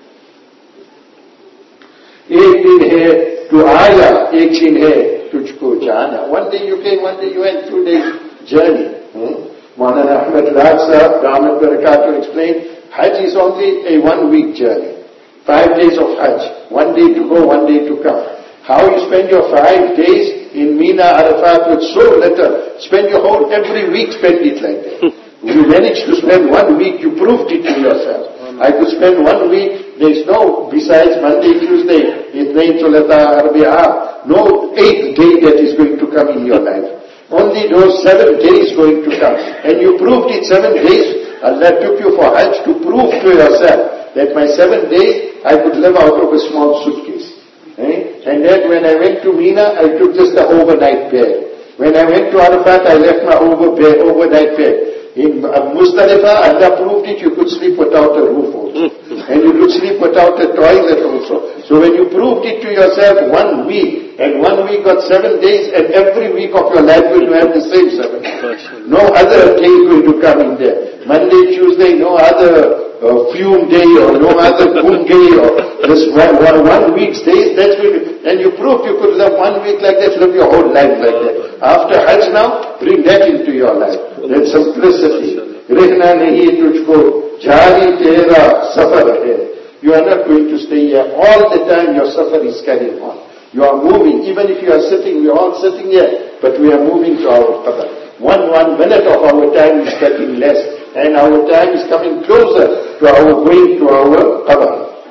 S3: एक दिन है तू आया, एक दिन है तुझको जाना. One day you came, one day you went, two days journey. Hmm? Maulana Ahmad Lad Sahab, Rahmat Barakatuh explained, Hajj is only a one week journey. Five days of Hajj. One day to go, one day to come. How you spend your five days in Mina, Arafat with so little, spend your whole, every week spend it like that. You managed to spend one week, you proved it to yourself. I could spend one week, there is no, besides Monday, Tuesday, Ithnain, Thulatha, Arbi'a, no eighth day that is going to come in your life. Only those seven days going to come. And you proved it seven days. Allah took you for Hajj to prove to yourself that my seven days, I could live out of a small suitcase. Eh? And then when I went to Mina, I took just the overnight bed. When I went to Arafat, I left my over bed, overnight bed. In Muzdalifah, Allah proved it, you could sleep without a roof also. And you could sleep without a toilet also. So when you proved it to yourself one week, and one week got seven days, and every week of your life will have the same seven days. No other day is going to come in there. Monday, Tuesday, no other uh, fume day, or no other kum day, or just one, one, one week's days, that's when you, and you proved you could live one week like that, live your whole life like that. After Hajj now, bring that into your life. That simplicity. Rehna nahi tujhko, jari tera safar hai. You are not going to stay here. All the time your safar is carrying on. You are moving. Even if you are sitting, we are all sitting here, but we are moving to our qabr. One, one minute of our time is getting less, and our time is coming closer to our going to our qabr.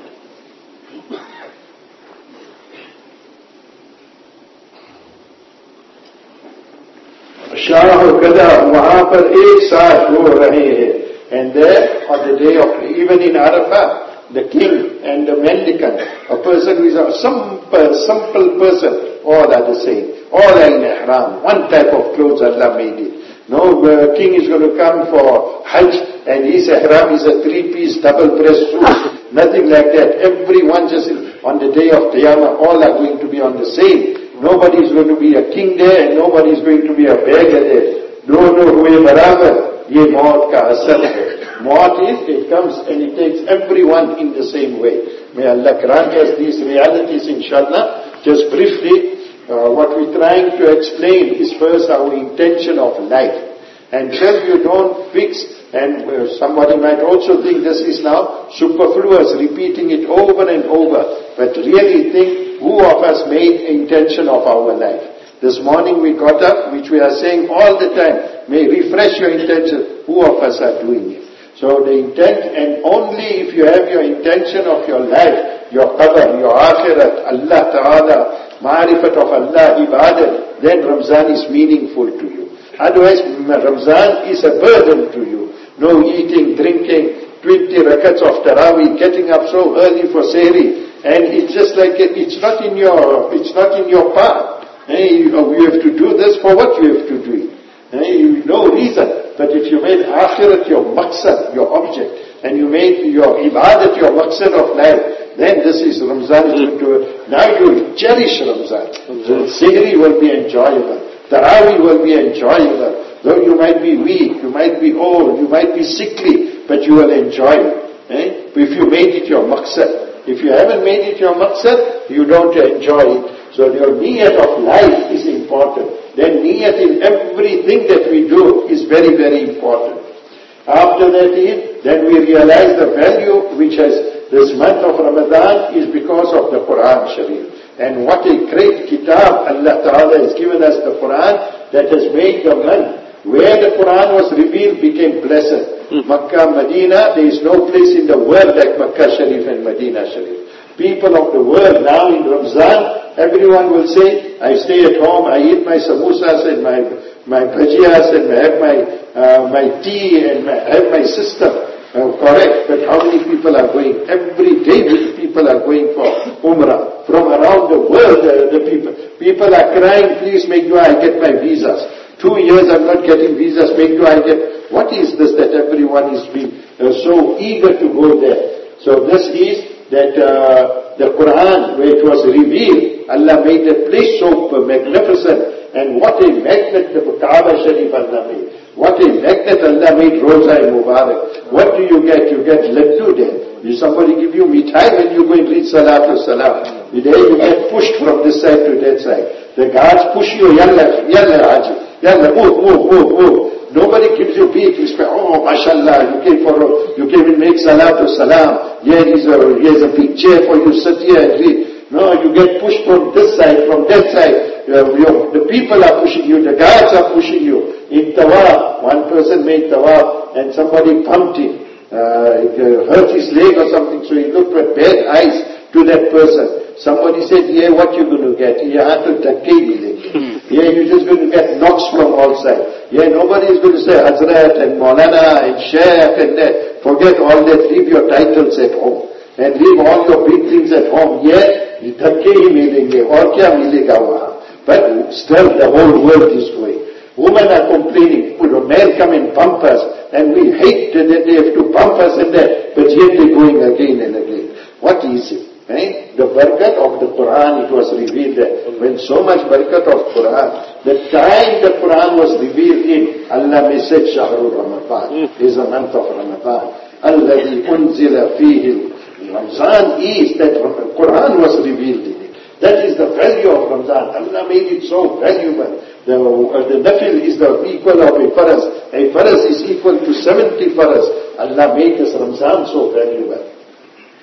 S3: Shah गदा वहां पर एक साथ हो रहे हैं. And there on the day of, even in Arafah, the king and the mendicant, a person who is a simple, simple person, all are the same. All are in ihram. One type of clothes Allah made it. No uh, king is going to come for Hajj and his ihram is a three-piece double-breast suit. Nothing like that. Everyone just on the day of Qiyamah, all are going to be on the same. Nobody is going to be a king there and nobody is going to be a beggar there. No, no, huye barabar. Ye maut ka asal hai. Maut is, it comes and it takes everyone in the same way. May Allah grant us these realities, inshallah. Just briefly, uh, what we're trying to explain is first our intention of life. And till you don't fix, and uh, somebody might also think this is now superfluous, repeating it over and over, but really think, who of us made intention of our life? This morning we got up, which we are saying all the time, may refresh your intention. Who of us are doing it? So the intent, and only if you have your intention of your life, your qabr, your akhirat, Allah Ta'ala, ma'rifat of Allah, ibadat, then Ramzan is meaningful to you. Otherwise, Ramzan is a burden to you. No eating, drinking, twenty rakats of Tarawih, getting up so early for Sehri, and it's just like, it's not in your, it's not in your path. Hey, you know, you have to do this for what you have to do it. Hey, no reason. But if you made akhirat your maqsad, your object, and you made your ibadat your maqsad of life, then this is Ramzan. Mm-hmm. Now you cherish Ramzan. Mm-hmm. Sehri will be enjoyable. Tarawih will be enjoyable. Though you might be weak, you might be old, you might be sickly, but you will enjoy it. Eh? If you made it your maqsad. If you haven't made it your maqsad, you don't enjoy it. So your niyat of life is important. Then niyat in everything that we do is very, very important. After that is, then we realize the value which has this month of Ramadan is because of the Quran Sharif. And what a great kitab Allah Ta'ala has given us, the Quran, that has made the month where the Quran was revealed became blessed. Mm. Makkah, Medina, there is no place in the world like Makkah Sharif and Medina Sharif. People of the world now in Ramzan, everyone will say, I stay at home, I eat my samosas and my my bhajias and I have my uh, my tea and my, I have my system. Uh, correct, but how many people are going? Every day people are going for Umrah. From around the world, uh, the people. People are crying, please make dua, I get my visas. Two years I'm not getting visas, make dua, I get. What is this that everyone is being uh, so eager to go there? So this is that uh, the Quran, where it was revealed, Allah made the place so magnificent. And what a magnet the Kaaba Sharif Allah made. What a magnet Allah made Roza Mubarak. What do you get? You get laddu there. Will somebody give you mithai when you go and read Salatu Salam? There you get pushed from this side to that side. The guards push you, yalla, yalla, Haji. Yalla, move, move, move, move. Nobody gives you big respect. Oh, mashallah, you came for, you came and make Salatu Salam. Here is a, here's a big chair for you, sit here and read. No, you get pushed from this side, from that side. Uh, you, the people are pushing you, the guards are pushing you. In Tawaf, one person made Tawaf and somebody pumped him. Uh, it uh, hurt his leg or something, so he looked with bad eyes to that person. Somebody said, yeah, what you going to get? You have to dhakke milenge. Yeah, you're just going to get knocks from all sides. Yeah, nobody is going to say Hazrat and Maulana and Sheikh and that. Forget all that. Leave your titles at home. And leave all your big things at home. Yeah, dhakke hi milenge. Aur kya milega wahan? But still the whole world is going. Women are complaining, put a male come and pump us, and we hate that they have to pump us and that, but yet they're going again and again. What is it? Eh? The barakat of the Quran, it was revealed there. When so much barakat of Quran, the time the Quran was revealed in, Allah may say, Shahrul Ramadan, is a month of Ramadan. Alladhi unzila fihi. Ramzan is that Quran was revealed in it. That is the value of Ramzan. Allah made it so valuable. The, uh, the nafil is the equal of a faraz. A faraz is equal to seventy faraz. Allah made this Ramzan so valuable.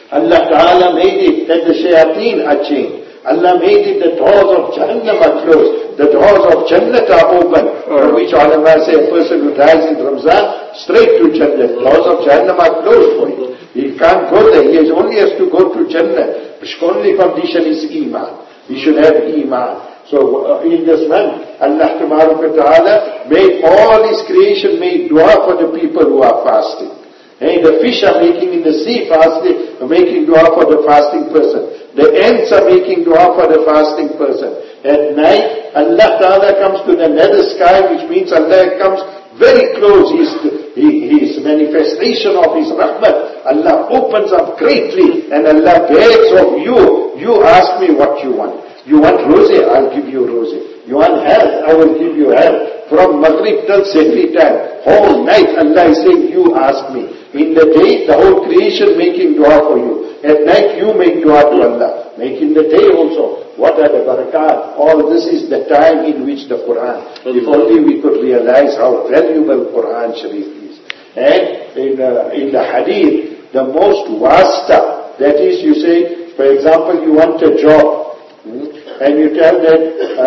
S3: Allah Ta'ala made it that the shayateen are chained. Allah made it the doors of Jahannam are closed. The doors of Jannat are open. For which ulama say a person who dies in Ramzan, straight to Jannat. Doors of Jahannam are closed for him. He can't go there. He only has to go to Jannah. The only condition is Iman. He should have Iman. So uh, in this month, Allah Ta'ala made all His creation, made dua for the people who are fasting. Hey, the fish are making in the sea fasting, making dua for the fasting person. The ants are making dua for the fasting person. At night, Allah Ta'ala comes to the nether sky, which means Allah comes very close. His, his manifestation of His rahmat. Allah opens up greatly and Allah begs of you. You ask me what you want. You want rosy? I'll give you rosy. You want health? I will give you health. From Maghrib till Sehri time, whole night Allah is saying, you ask me. In the day, the whole creation making dua for you. At night, you make dua to Allah. Make in the day also. What are the barakat? All this is the time in which the Quran. If only we could realize how valuable Quran Sharif is. And in, uh, in the hadith, the most wasta, that is, you say, for example, you want a job. Hmm? And you tell that,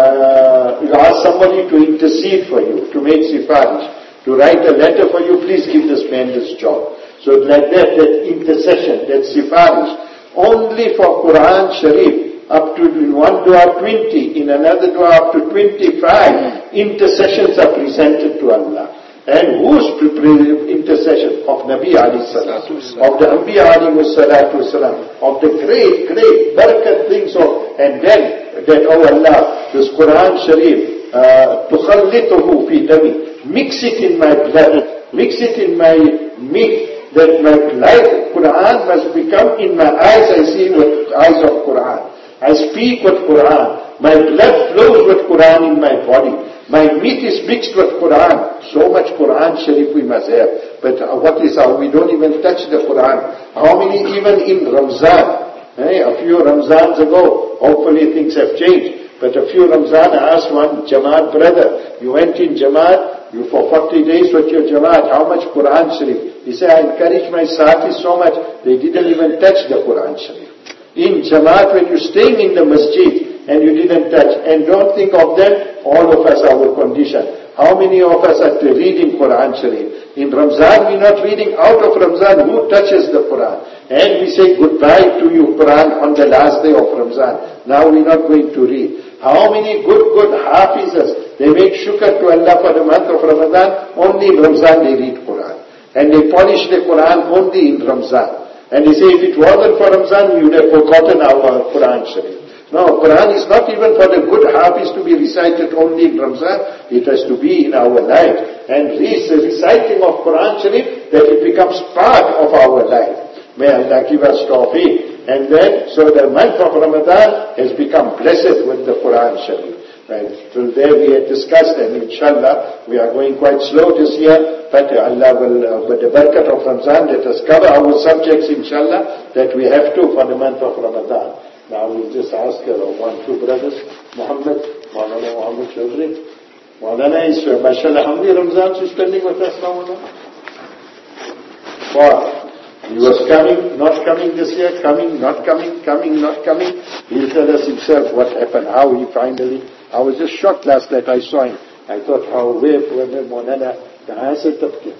S3: uh, you ask somebody to intercede for you, to make sifarish, to write a letter for you, please give this man this job. So like that, that intercession, that sifarish, only for Quran Sharif, up to in one dua twenty, in another dua up to twenty-five, intercessions are presented to Allah. And whose intercession? Of Nabi alayhi salatu wasalam, of the Anbiya alayhi salatu wasalam, of the great, great barakat things of, and then that, oh Allah, this Quran Sharif, tukhallituhu fi dami, mix it in my blood, mix it in my meat, that my life, Quran must become in my eyes, I see with eyes of Quran. I speak with Quran. My blood flows with Quran in my body. My meat is mixed with Quran. So much Quran Sharif we must have. But uh, what is our, we don't even touch the Quran. How many even in Ramzan? Hey, a few Ramzans ago, hopefully things have changed. But a few Ramzan, I asked one Jamaat brother, you went in Jamaat, you for forty days with your Jamaat, how much Quran Sharif? He said, I encourage my Saathis so much, they didn't even touch the Quran Sharif. In Jamaat, when you're staying in the masjid, and you didn't touch, and don't think of them, all of us are our condition. How many of us are reading Quran Sharif? In Ramzan, we're not reading out of Ramzan. Who touches the Quran? And we say goodbye to you, Quran, on the last day of Ramzan. Now we're not going to read. How many good, good Hafizas, they make shukr to Allah for the month of Ramadan, only in Ramzan they read Quran. And they polish the Quran only in Ramzan. And they say if it wasn't for Ramzan, we would have forgotten our Quran Sharif. No, Quran is not even for the good Hafiz to be recited only in Ramzan. It has to be in our life. And this reciting of Quran Sharif, that it becomes part of our life. May Allah give us tawfiq. And then, so the month of Ramadan has become blessed with the Quran Sharif. Right. Till there we had discussed, and inshallah, we are going quite slow this year, but Allah will, uh, with the barakat of Ramzan, let us cover our subjects, inshallah, that we have to for the month of Ramadan. Now we'll just ask uh, one, two brothers, Muhammad, Maulana Muhammad Chaudhry. Maulana is, uh, mashallah, how many Ramzans is spending with us now, Maulana? Four. He was coming, not coming this year, coming, not coming, coming, not coming. He'll tell us himself what happened, how he finally, I was just shocked last night I saw him. I thought, how way, Maulana, kahan se tab ke?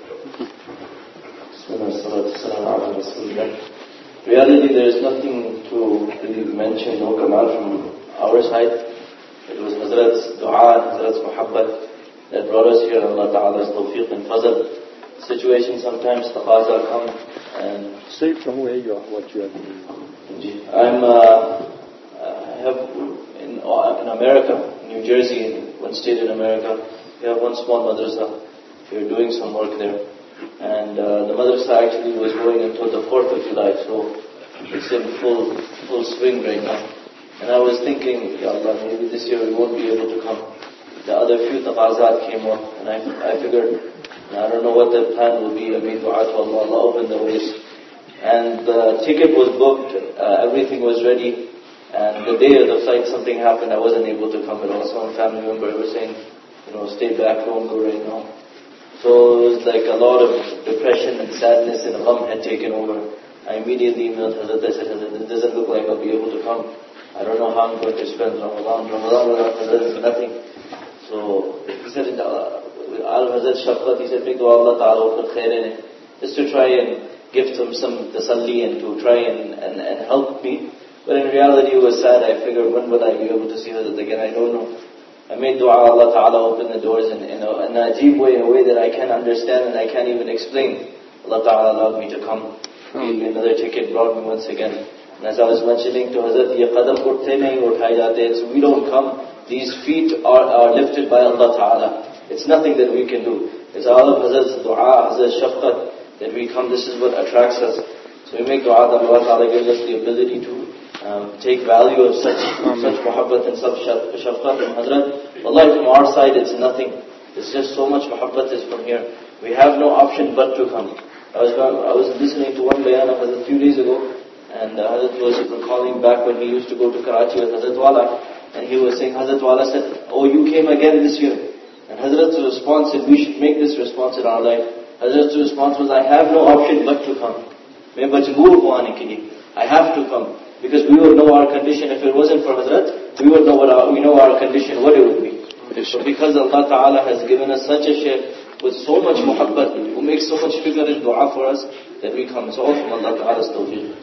S4: Reality, there is nothing to really mention or come out from our side. It was Hazrat's dua and Hazrat's muhabbat that brought us here. Allah Ta'ala's tawfiq and fazl. Situation sometimes taqaza come and...
S3: Say from where you are, what you are doing.
S4: I'm, uh, I have, in, in America, New Jersey, one state in America, we have one small madrasa. We're doing some work there. And uh, the madrasa actually was going until the fourth of July, so it's in full full swing right now. And I was thinking, Ya Allah, maybe this year we won't be able to come. The other few taqazat came up, and I, I figured, I don't know what the plan will be. I made dua to Allah, Allah opened the ways. And the ticket was booked, uh, everything was ready. And the day of the flight, something happened, I wasn't able to come at all. Some family member was saying, you know, stay back, don't go right now. So it was like a lot of depression and sadness and gham had taken over. I immediately emailed Hazrat. I said, Hazrat, it doesn't look like I'll be able to come. I don't know how I'm going to spend Ramadan. Ramadan Ramadan is nothing. So he said, Al-Hazrat Shafqat, he said, make dua Allah Ta'ala for khair in it. Just to try and give them some tasalli and to try and, and, and help me. But in reality it was sad. I figured, when will I be able to see Hazrat again? I don't know. I made dua Allah Ta'ala open the doors in, in, a, in an ajib way, in a way that I can't understand and I can't even explain. Allah Ta'ala allowed me to come. Gave me another ticket, brought me once again. And as I was mentioning to Hazrat, ye qadam uthte nahi uthai jate. So we don't come. These feet are, are lifted by Allah Ta'ala. It's nothing that we can do. It's all of Hazrat's dua, Hazrat's shafqat, that we come. This is what attracts us. So we make dua that Allah Ta'ala gives us the ability to um, take value of such such muhabbat and such shafqat from Hazrat. Wallahi, from our side it's nothing. It's just so much muhabbat is from here. We have no option but to come. I was I was listening to one bayan of Hazrat a few days ago, and uh, Hazrat was recalling back when he used to go to Karachi with Hazrat Wala, and he was saying, Hazrat Wala said, oh, you came again this year. And Hazrat's response said, we should make this response in our life. Hazrat's response was, I have no option but to come. I have to come. Because we would know our condition. If it wasn't for Hazrat, we would know what our, we know our condition, what it would be. So because Allah Ta'ala has given us such a shaykh with so much muhabbat, who makes so much fikr and dua for us, that we come. So all from Allah Ta'ala's tawfiq.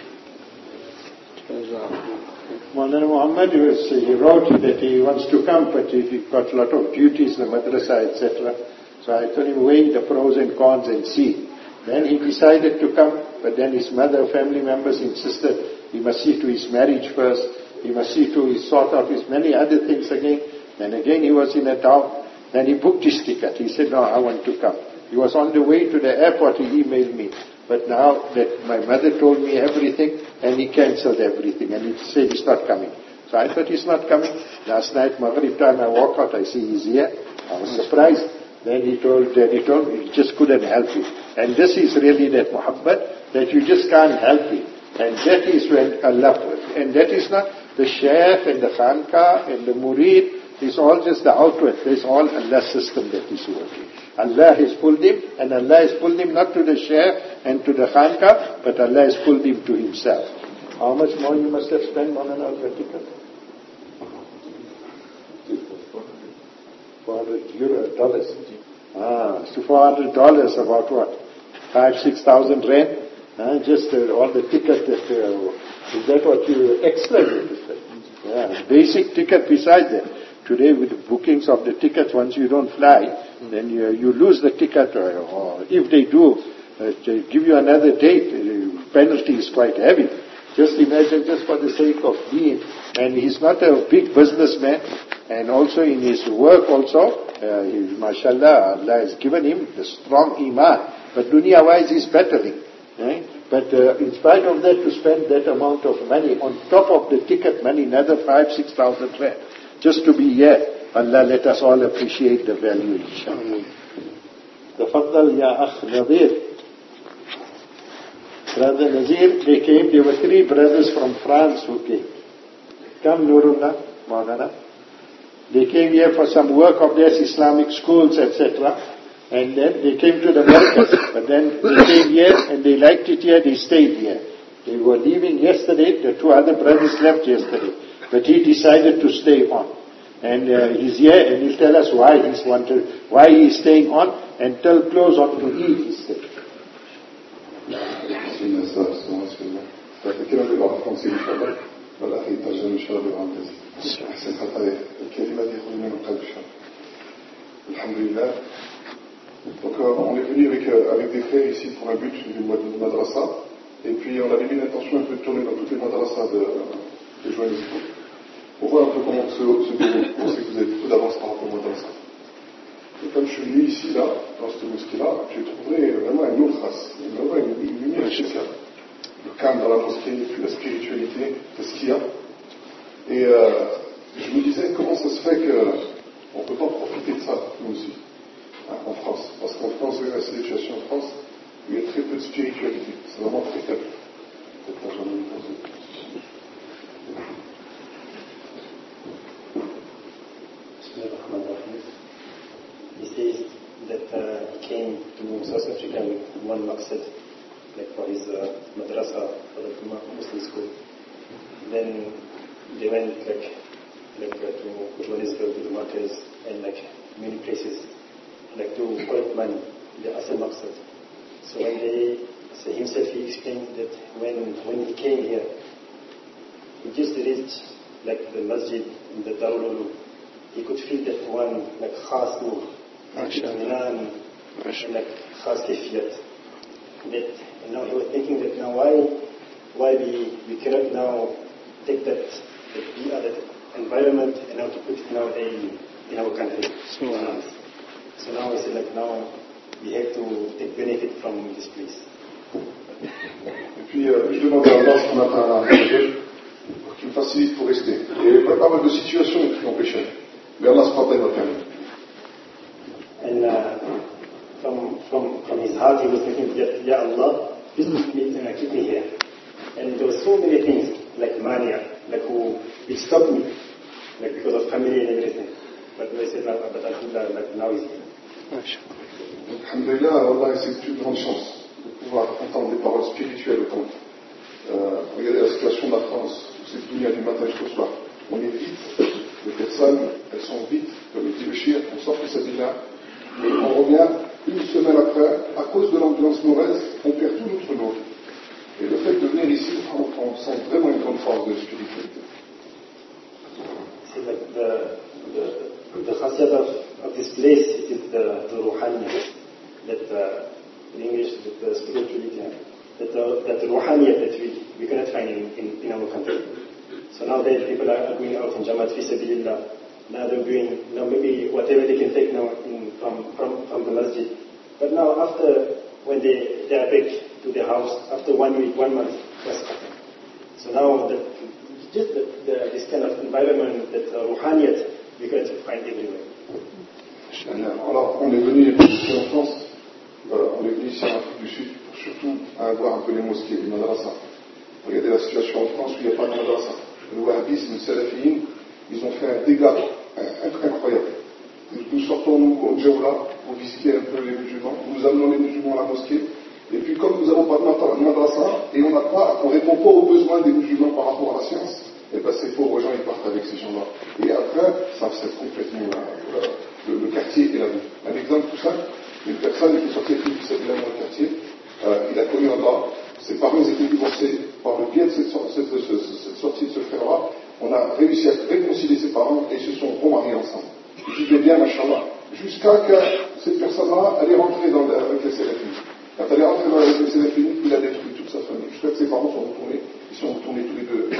S3: Maulana Muhammad, he, was, he wrote that he wants to come, but he got a lot of duties, the madrasa, et cetera. So I told him, weigh the pros and cons and see. Then he decided to come, but then his mother, family members insisted he must see to his marriage first, he must see to his sort out his many other things again. Then again he was in a town, then he booked his ticket. He said, no, I want to come. He was on the way to the airport, he emailed me. But now that my mother told me everything, and he cancelled everything, and he said he's not coming. So I thought he's not coming. Last night, Maghrib time, I walk out, I see he's here. I was surprised. Then he told, then he told me, he just couldn't help it. And this is really that muhabbat, that you just can't help it. And that is when Allah, and that is not the shaykh and the khanka and the murid, it's all just the outward. There's all Allah's system that is working. Allah has pulled him, and Allah has pulled him not to the shaykh and to the khanka, but Allah has pulled him to himself. How much more you must have spent on an ticket? four hundred euro, dollars. Ah, so four hundred dollars, about what? Five, six thousand rand? Ah, just uh, all the ticket that, uh, is that what you, extra? Yeah, basic ticket besides that. Today with the bookings of the tickets, once you don't fly, then you, you lose the ticket, or, or if they do, uh, they give you another date, the penalty is quite heavy. Just imagine, just for the sake of deen. And he's not a big businessman, and also in his work also, uh, he, mashallah, Allah has given him the strong iman. But dunya-wise he's battling. Right? But uh, in spite of that, to spend that amount of money, on top of the ticket money, another five, six thousand rand, just to be here, Allah let us all appreciate the value, inshallah. Tafaddal ya akh Nadir. Brother Nazir, they came, there were three brothers from France who came. Come Nurullah, Maulana. They came here for some work of theirs, Islamic schools, et cetera. And then they came to the Americas. But then they came here and they liked it here, they stayed here. They were leaving yesterday, the two other brothers left yesterday. But he decided to stay on. And uh, he's here and he'll tell us why he's wanted, why he's staying on, and till close on to Eid he stayed.
S5: Alhamdulillah. Donc euh, on est venu avec, euh, avec des frères ici pour un but du madrasa. Et puis on avait mis l'intention un peu de tourner dans toutes les madrasas de, de joindre ici. Pour voir un peu comment se, se déroule. On sait que vous avez beaucoup d'avance par rapport au madrasa. Et comme je suis venu ici, là, dans cette mosquée-là, j'ai trouvé vraiment une autre race, vraiment une, une lumière spéciale. Le calme dans la mosquée, et puis la spiritualité de ce qu'il y a. Et euh, je me disais, comment ça se fait qu'on ne peut pas profiter de ça, nous aussi, hein, en France. Parce qu'en France, la situation en France, il y a très peu de spiritualité. C'est vraiment très faible. C'est pas jamais une pensée.
S6: He says that uh, he came to South Africa with one maqsad, like for his uh, madrasa, for the Muslim school. Then they went like like uh, to Johannesburg, to the markets, and like many places, like to collect money, the Asal Maqsad. So one day, so himself he explained that when when he came here, he just reached like the masjid in the Darul Ulum. He could feel that one like khas nur, and like khas kafiyat. That and now he was thinking that now why why we we cannot now take that that bi'ah, that environment, and now to put it now in in our country. So now he said like now we have to take benefit from this place.
S5: Et puis euh, je demande à Allah ce matin à pour qu'il me facilite pour rester. Il y avait pas mal de situations qui m'empêchaient. Mais Allah se va permettre.
S6: And uh, from from from his heart he was thinking, Ya Allah, please keep me, uh, keep me here. And there were so many things like mania, like who which stopped me, like because of family and everything. But I said, like, but Alhamdulillah, like now he's here.
S5: Alhamdulillah, Allah, c'est une grande chance de pouvoir entendre des paroles spirituelles au temple. Euh, regardez la situation de la France, c'est venu du matin jusqu'au soir. On est vite, les personnes, elles sont vite, comme dit le shir, on sort de cette vie-là, et on revient une semaine après, à cause de l'ambiance mauvaise, on perd tout notre lot. Et le fait de venir ici, on, on sent vraiment une grande force de spiritualité.
S6: See, like the the the khasiyat of, of this place is the the ruhaniyat, that uh, in English the, the spirituality, that the that the ruhaniyat that we we cannot find in, in, in our country. So now that people are going out in Jamaat fi sabilillah, now they're doing now maybe whatever they can take now in, from, from from the masjid. But now after when they they are back to their house after one week, one month, what's happening? So now that just the, the, this kind of environment that uh, ruhaniyat we can find everywhere.
S5: Alors on est venu ici en France, euh, on est venu ici en Afrique du Sud pour surtout à voir un peu les mosquées, les madrasas. Regardez la situation en France où il n'y a pas de madrasa. Le wahhabisme, le salafiyyin, ils ont fait un dégât incroyable. Nous sortons, nous, au Djaoula, pour visiter un peu les musulmans, nous amenons les musulmans à la mosquée, et puis comme nous n'avons pas de madrasa, et on n'a pas, on répond pas aux besoins des musulmans par rapport à la science, et bien ces pauvres gens, ils partent avec ces gens-là. Et après, ça c'est complètement la, la, le, le quartier et la vie. Un exemple tout simple, une personne qui sortait plus de cette dans le quartier, euh, il a connu là-bas, ses parents étaient divorcés. Par le biais de cette, cette, cette, cette sortie de ce frère-là, on a réussi à réconcilier ses parents et ils se sont remariés ensemble. Ils vivaient bien, machallah, jusqu'à que cette personne-là allait rentrer dans la, avec les Séraphimes. Quand elle est rentrée dans avec les Séraphimes, il a détruit toute sa famille. Jusqu'à que ses parents sont retournés, ils sont retournés tous les deux.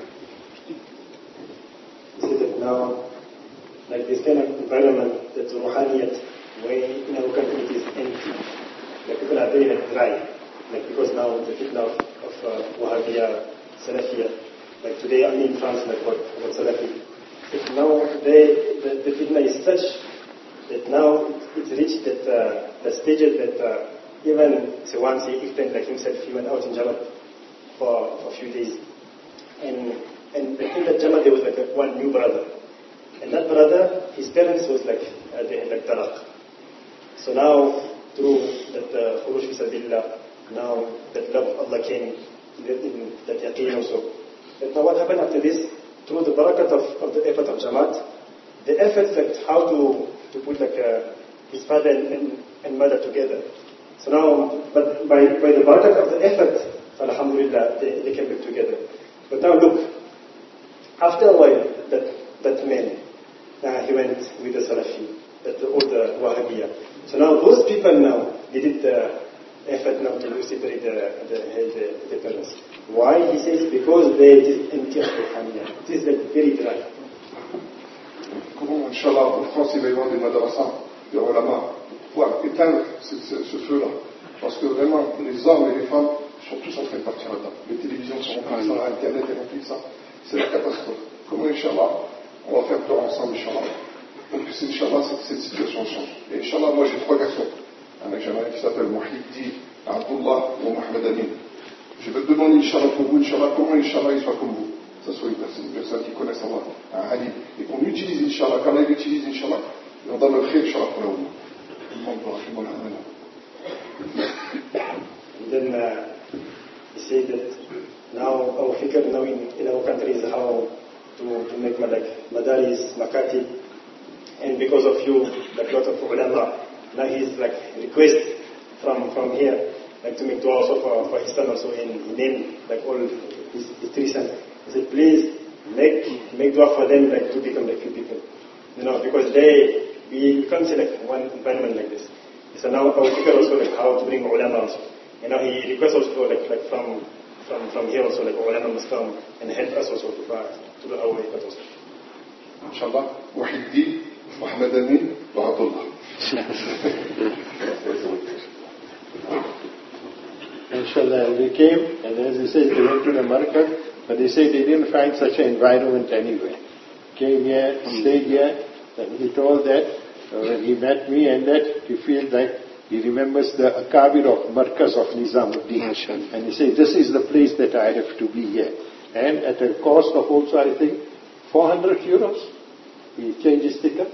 S6: See that now, like this kind of environment, that ruhaniyat, way in our country it is empty. Like people are very like, dry. Like because now the fitna of, of uh, Wahhabiyya, Salafiyya, like today I'm in France, like what, what Salafi. But now today the, the fitna is such that now it's reached that uh, the stages that uh, even so once he explained like himself, he went out in Jamaat for, for a few days, and and in that Jamaat there was like a, one new brother, and that brother, his parents was like uh, they had like talaq. So now through that khuruj fi sabilillah, now that love of Allah came in that yaqeen also. But now what happened after this? Through the barakat of, of the effort of Jamaat, the efforts like how to, to put like uh, his father and, and, and mother together. So now, but by, by the barakat of the effort, alhamdulillah, they, they came back together. But now look, after a while, that, that man, uh, he went with the Salafi, that the, all the Wahhabiyya. So now those people now, they did the effort now to separate the, the, the, the parents. Why? He says because they is empty of ruhaniyya. It is like very dry.
S5: Comment, Inch'Allah, en France, il va y avoir des madrasas, des ulama, pour pouvoir éteindre ce, ce, ce feu-là. Parce que vraiment, les hommes et les femmes sont tous en train de partir là-dedans. Les télévisions sont remplies de ça, Internet est rempli de ça. C'est la catastrophe. Comment, Inch'Allah, on va faire peur ensemble, Inch'Allah, pour que, Inch'Allah, cette, cette situation change. Et Inch'Allah, moi, j'ai trois garçons. Un mec qui s'appelle Mouhiddi, Abdullah ou Mohamed Amin. Je vais te demander, Inch'Allah, pour vous, Inch'Allah, comment, Inch'Allah, il soit comme vous. Que ce soit une personne, une personne qui connaisse Allah, un alim. Et qu'on utilise, Inch'Allah, quand il utilise, Inch'Allah, et on donne le khir, Inch'Allah, pour la oumma.
S6: then uh, he said that now our figure now in, in our country is how to, to make like madaris, makatib, and because of you, like lot of ulama, now he's like request from from here, like to make dua also for, for his son also, and he named like all his, his three sons. He said, please make make dua for them like to become like few people, you know, because they we can't see like one environment like this. So now our figure also like how to bring ulama also. You know, he requests also like like from from from here also like ulama must come and help us also to to do our effort also.
S5: Inshallah, Wahid Din, Muhammad Amin, wa Abdullah.
S3: Inshallah, they came, and as he said, they went to the market, but they said they didn't find such an environment anywhere. Came here, stayed here, and he told that uh, when he met me and that he feels like he remembers the Akabir of Markaz of Nizamuddin. And he said, this is the place that I have to be here. And at a cost of also, I think, four hundred euros. He changed his ticket.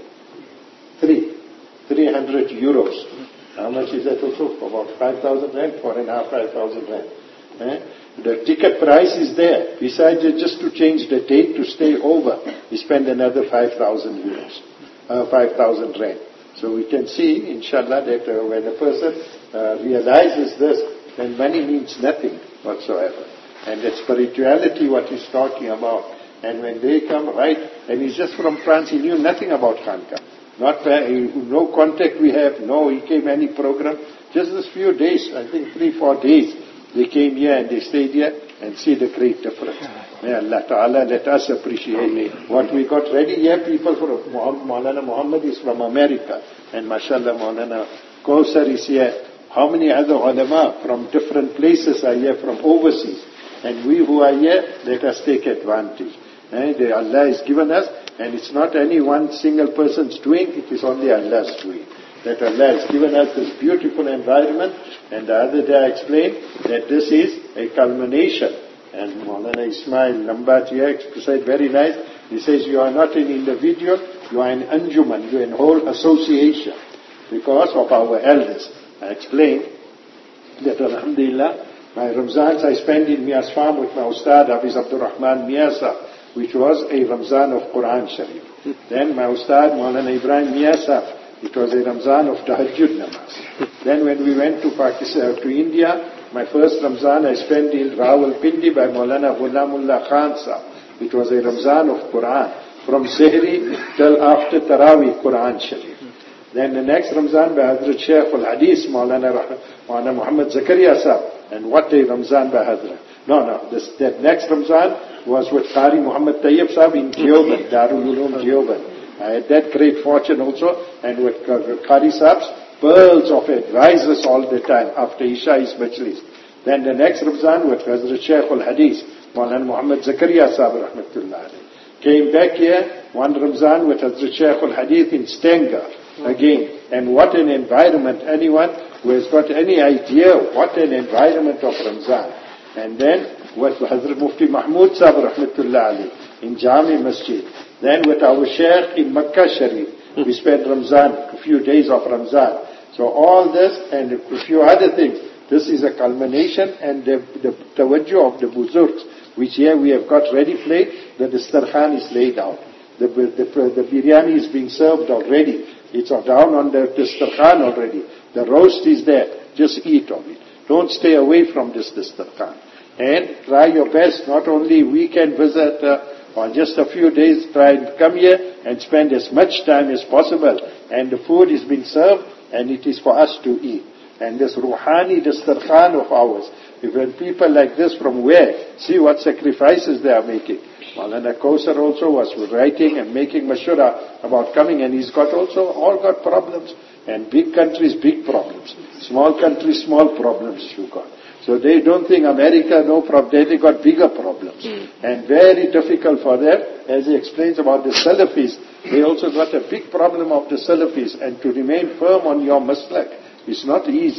S3: Three. three hundred euros. How much is that also? About five thousand rand, four and a half, five thousand rand. Eh? The ticket price is there. Besides just to change the date to stay over, we spend another five thousand euros, uh, five thousand rand. So we can see, inshallah, that uh, when a person uh, realizes this, then money means nothing whatsoever. And that spirituality, what he's talking about. And when they come, right, and he's just from France, he knew nothing about Khanka. Not no contact we have, no, he came any program. Just this few days, I think three, four days, they came here and they stayed here and see the great difference. May Allah Ta'ala let us appreciate what we got ready here. People from Maulana Muhammad is from America, and mashallah Maulana Kausar is here. How many other ulama from different places are here from overseas? And we who are here, let us take advantage. And Allah has given us, and it's not any one single person's doing, it is only Allah's doing. That Allah has given us this beautiful environment, and the other day I explained that this is a culmination. And Maulana Ismail Lambat here said very nice, he says you are not an individual, you are an anjuman, you are a whole association, because of our elders. I explained that Alhamdulillah, my Ramzans I spent in Mia's farm with my Ustad Hafiz Abdul Rahman Miasa, which was a Ramzan of Quran Sharif. Then my Ustad Maulana Ibrahim Miasa, it was a Ramzan of Tahajjud Namaz. Then when we went to Pakistan, to India, my first Ramzan I spent in Rawalpindi by Maulana Ghulamullah Khan Sahab. It was a Ramzan of Quran, from Sehri till after Taraweeh Quran Sharif. Then the next Ramzan by Hazrat Shaykh al-Hadith, Maulana, Maulana Muhammad Zakaria Sahab. And what a Ramzan by Hazrat. No, no, this, that next Ramzan was with Qari Muhammad Tayyib Sahab in Deoband, Darul Uloom Deoband. I had that great fortune also, and with Qari Sahab's pearls of advisors all the time after Isha's Majlis. Then the next Ramzan with Hazrat Shaykh al-Hadith, Maulana Muhammad Zakaria Sahab Rahmatullah alayhi. Came back here, one Ramzan with Hazrat Shaykh al-Hadith in Stenger again. And what an environment, anyone who has got any idea what an environment of Ramzan. And then with Hazrat Mufti Mahmud Sahab Rahmatullah alayhi in Jami Masjid. Then with our Shaykh in Makkah Sharif, we spent Ramzan, a few days of Ramzan. So all this and a few other things, this is a culmination, and the, the tawajjuh of the Buzurgs, which here we have got ready plate, the Dastarkhan is laid out. The, the, the biryani is being served already. It's down on the Dastarkhan already. The roast is there. Just eat of it. Don't stay away from this Dastarkhan. And try your best, not only weekend visit, uh, or just a few days, try and come here and spend as much time as possible. And the food is being served, and it is for us to eat. And this Ruhani Dastarkhan of ours, if when people like this from where, see what sacrifices they are making. Maulana Kausar also was writing and making mashura about coming, and he's got also, all got problems. And big countries, big problems. Small countries, small problems you got. So they don't think America, no problem. They got bigger problems. Mm. And very difficult for them. As he explains about the Salafis, they also got a big problem of the Salafis. And to remain firm on your maslak is not easy.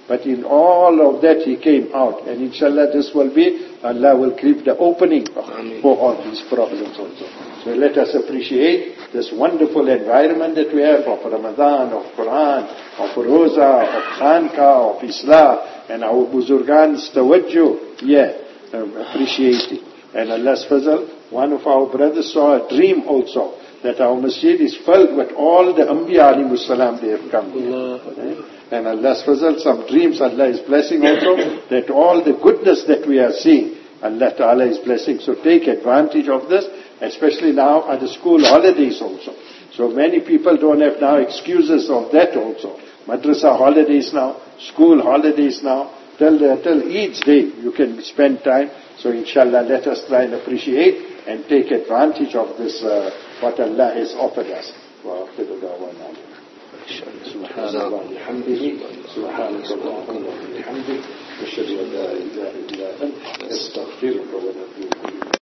S3: But in all of that he came out. And inshallah this will be, Allah will give the opening for all these problems also. So let us appreciate this wonderful environment that we have of Ramadan, of Quran, of Roza, of Khanqa, of Islah, and our Buzurgan's tawajjuh. Yeah, um, appreciate it. And Allah's fazal, one of our brothers saw a dream also, that our masjid is filled with all the Anbiya alayhimus salam, they have come here. And Allah's fazal, some dreams Allah is blessing also, that all the goodness that we are seeing, Allah Ta'ala is blessing. So take advantage of this, especially now are the school holidays also. So many people don't have now excuses of that also. Madrasa holidays now, school holidays now, till, the, till each day you can spend time. So inshallah let us try and appreciate and take advantage of this, uh, what Allah has offered us. سبحان الله وبحمده سبحانك اللهم وبحمدك أشهد أن لا إله إلا أنت أستغفرك ونتوب إليك